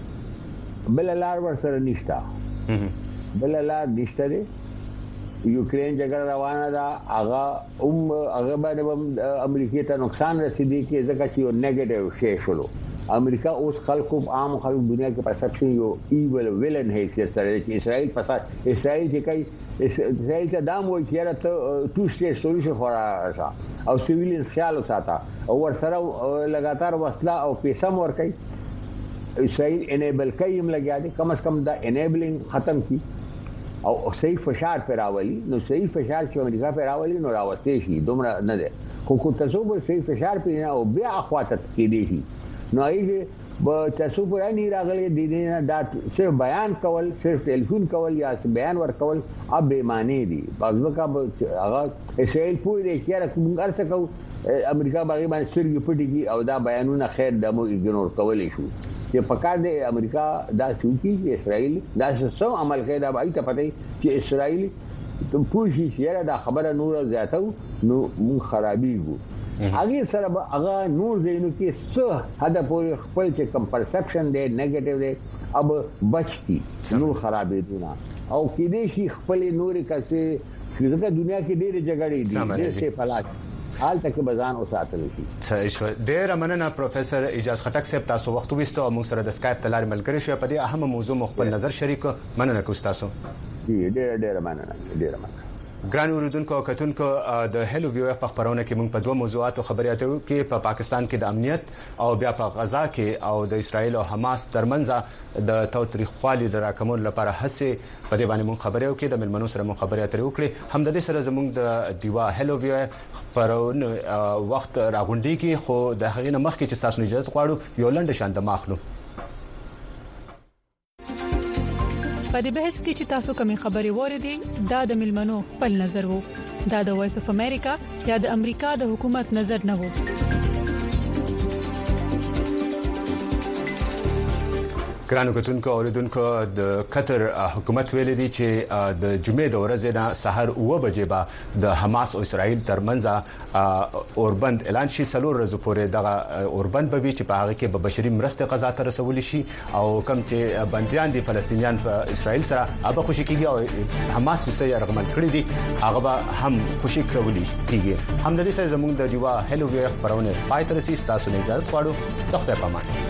بل لار ورسره نشته بل لار نشته دي یوکرين جګړه روانه ده هغه هم هغه باندې امریکا ته نقصان رسیدي کې ځکه چې یو نیگیټیو شی شلو امریکا اوس خلکو عام خلک دنیا کې پرسپشن یو ایول ویلن حیثیت سره چې اسرائیل فساد اسرائیل چې کوي اسرائیل ته دام وایي چې راته ټو سټیټ سولوشن خورا او سیویلین خیال وساته او ورسره لګاتار وسله او پیسې مور کوي اسرائیل انیبل کوي هم لګیا دي کم از کم دا انیبلینګ ختم کی او صحیح فشار پر راولي نو صحیح فشار چې امریکا پر راولي نو راوستي شي دومره نه ده خو کو تاسو به صحیح فشار پینا او بیا اخواته کې دي نو ایږي به تاسو پر نه راغلي دي نه دا صرف بیان کول صرف ټلیفون کول یا بیان ور کول اب به معنی دي بعضو کا هغه اسرائیل پوری دي چې کوم ارڅ کو امریکا باغی باندې سرګ پټي او دا بیانونه خیر دمو ایګنور کولې شو چې پکار دی امریکا دا سوچي چې اسرائیل دا څو عمل کوي دا به ته پته چې اسرائیل ته پوښي چې دا خبره نور زیاتو نو مون خرابيږي هغه سره هغه نور زینو کې څه هدا پورې خپل چې کم پرسپشن دی نیگیټیو دی اب بچتي نور خرابې دي او کې دې شي خپل نور کسه څنګه دنیا کې ډېر جګړې دي دې څه فلاک حال تک بزان او ساتل شي صحیح شو ډیر مننه پروفیسور اجاز خټک صاحب تاسو وخت وستو موږ سره د اسکایپ تلار ملګری شو په دې اهم موضوع مخبل نظر شریک مننه کوم تاسو ډیر ډیر مننه ډیر مننه ګران اوریدونکو او کتونکو د هلو ویو په خبرونه کې موږ په دوه موضوعاتو خبرې اترو کې په پا پاکستان کې د امنیت او بیا په غزا کې او د اسرایل او حماس ترمنځ د تاوتریخوالي د راکمون لپاره هڅه په دې باندې موږ خبرې وکړو د ملمنو سره موږ خبرې اترې وکړې هم د دې سره زموږ د دیوا هلو ویو خبرونه وخت راغونډي کې خو د هغې نه مخکې چې تاسو اجازه غواړو یو لنډ شان د ماخلو په دې بحث کې چې تاسو کومې خبرې وریدي دا د ملمنو خپل نظر وو دا د وایس اف امریکا یا د امریکا د حکومت نظر نه وو ګرانو کتونکو اوریدونکو د قطر حکومت ویل دي چې د جمعې د ورځې نه سحر اوه بجې به د حماس او اسرائیل ترمنځ اوربند اعلان شي څلور ورځې پورې دغه اوربند به وي چې په هغه کې به بشري مرستې غزا ته رسول شي او کوم چې بنديان دي فلسطینیان په اسرائیل سره هغه خوشي کیږي او حماس چې یې کړی دي هغه به هم خوشي کوي کیږي هم د دې سره زموږ د دیوا هلو وی خبرونه پای تر سي تاسو نه اجازه غواړو ډاکټر پامان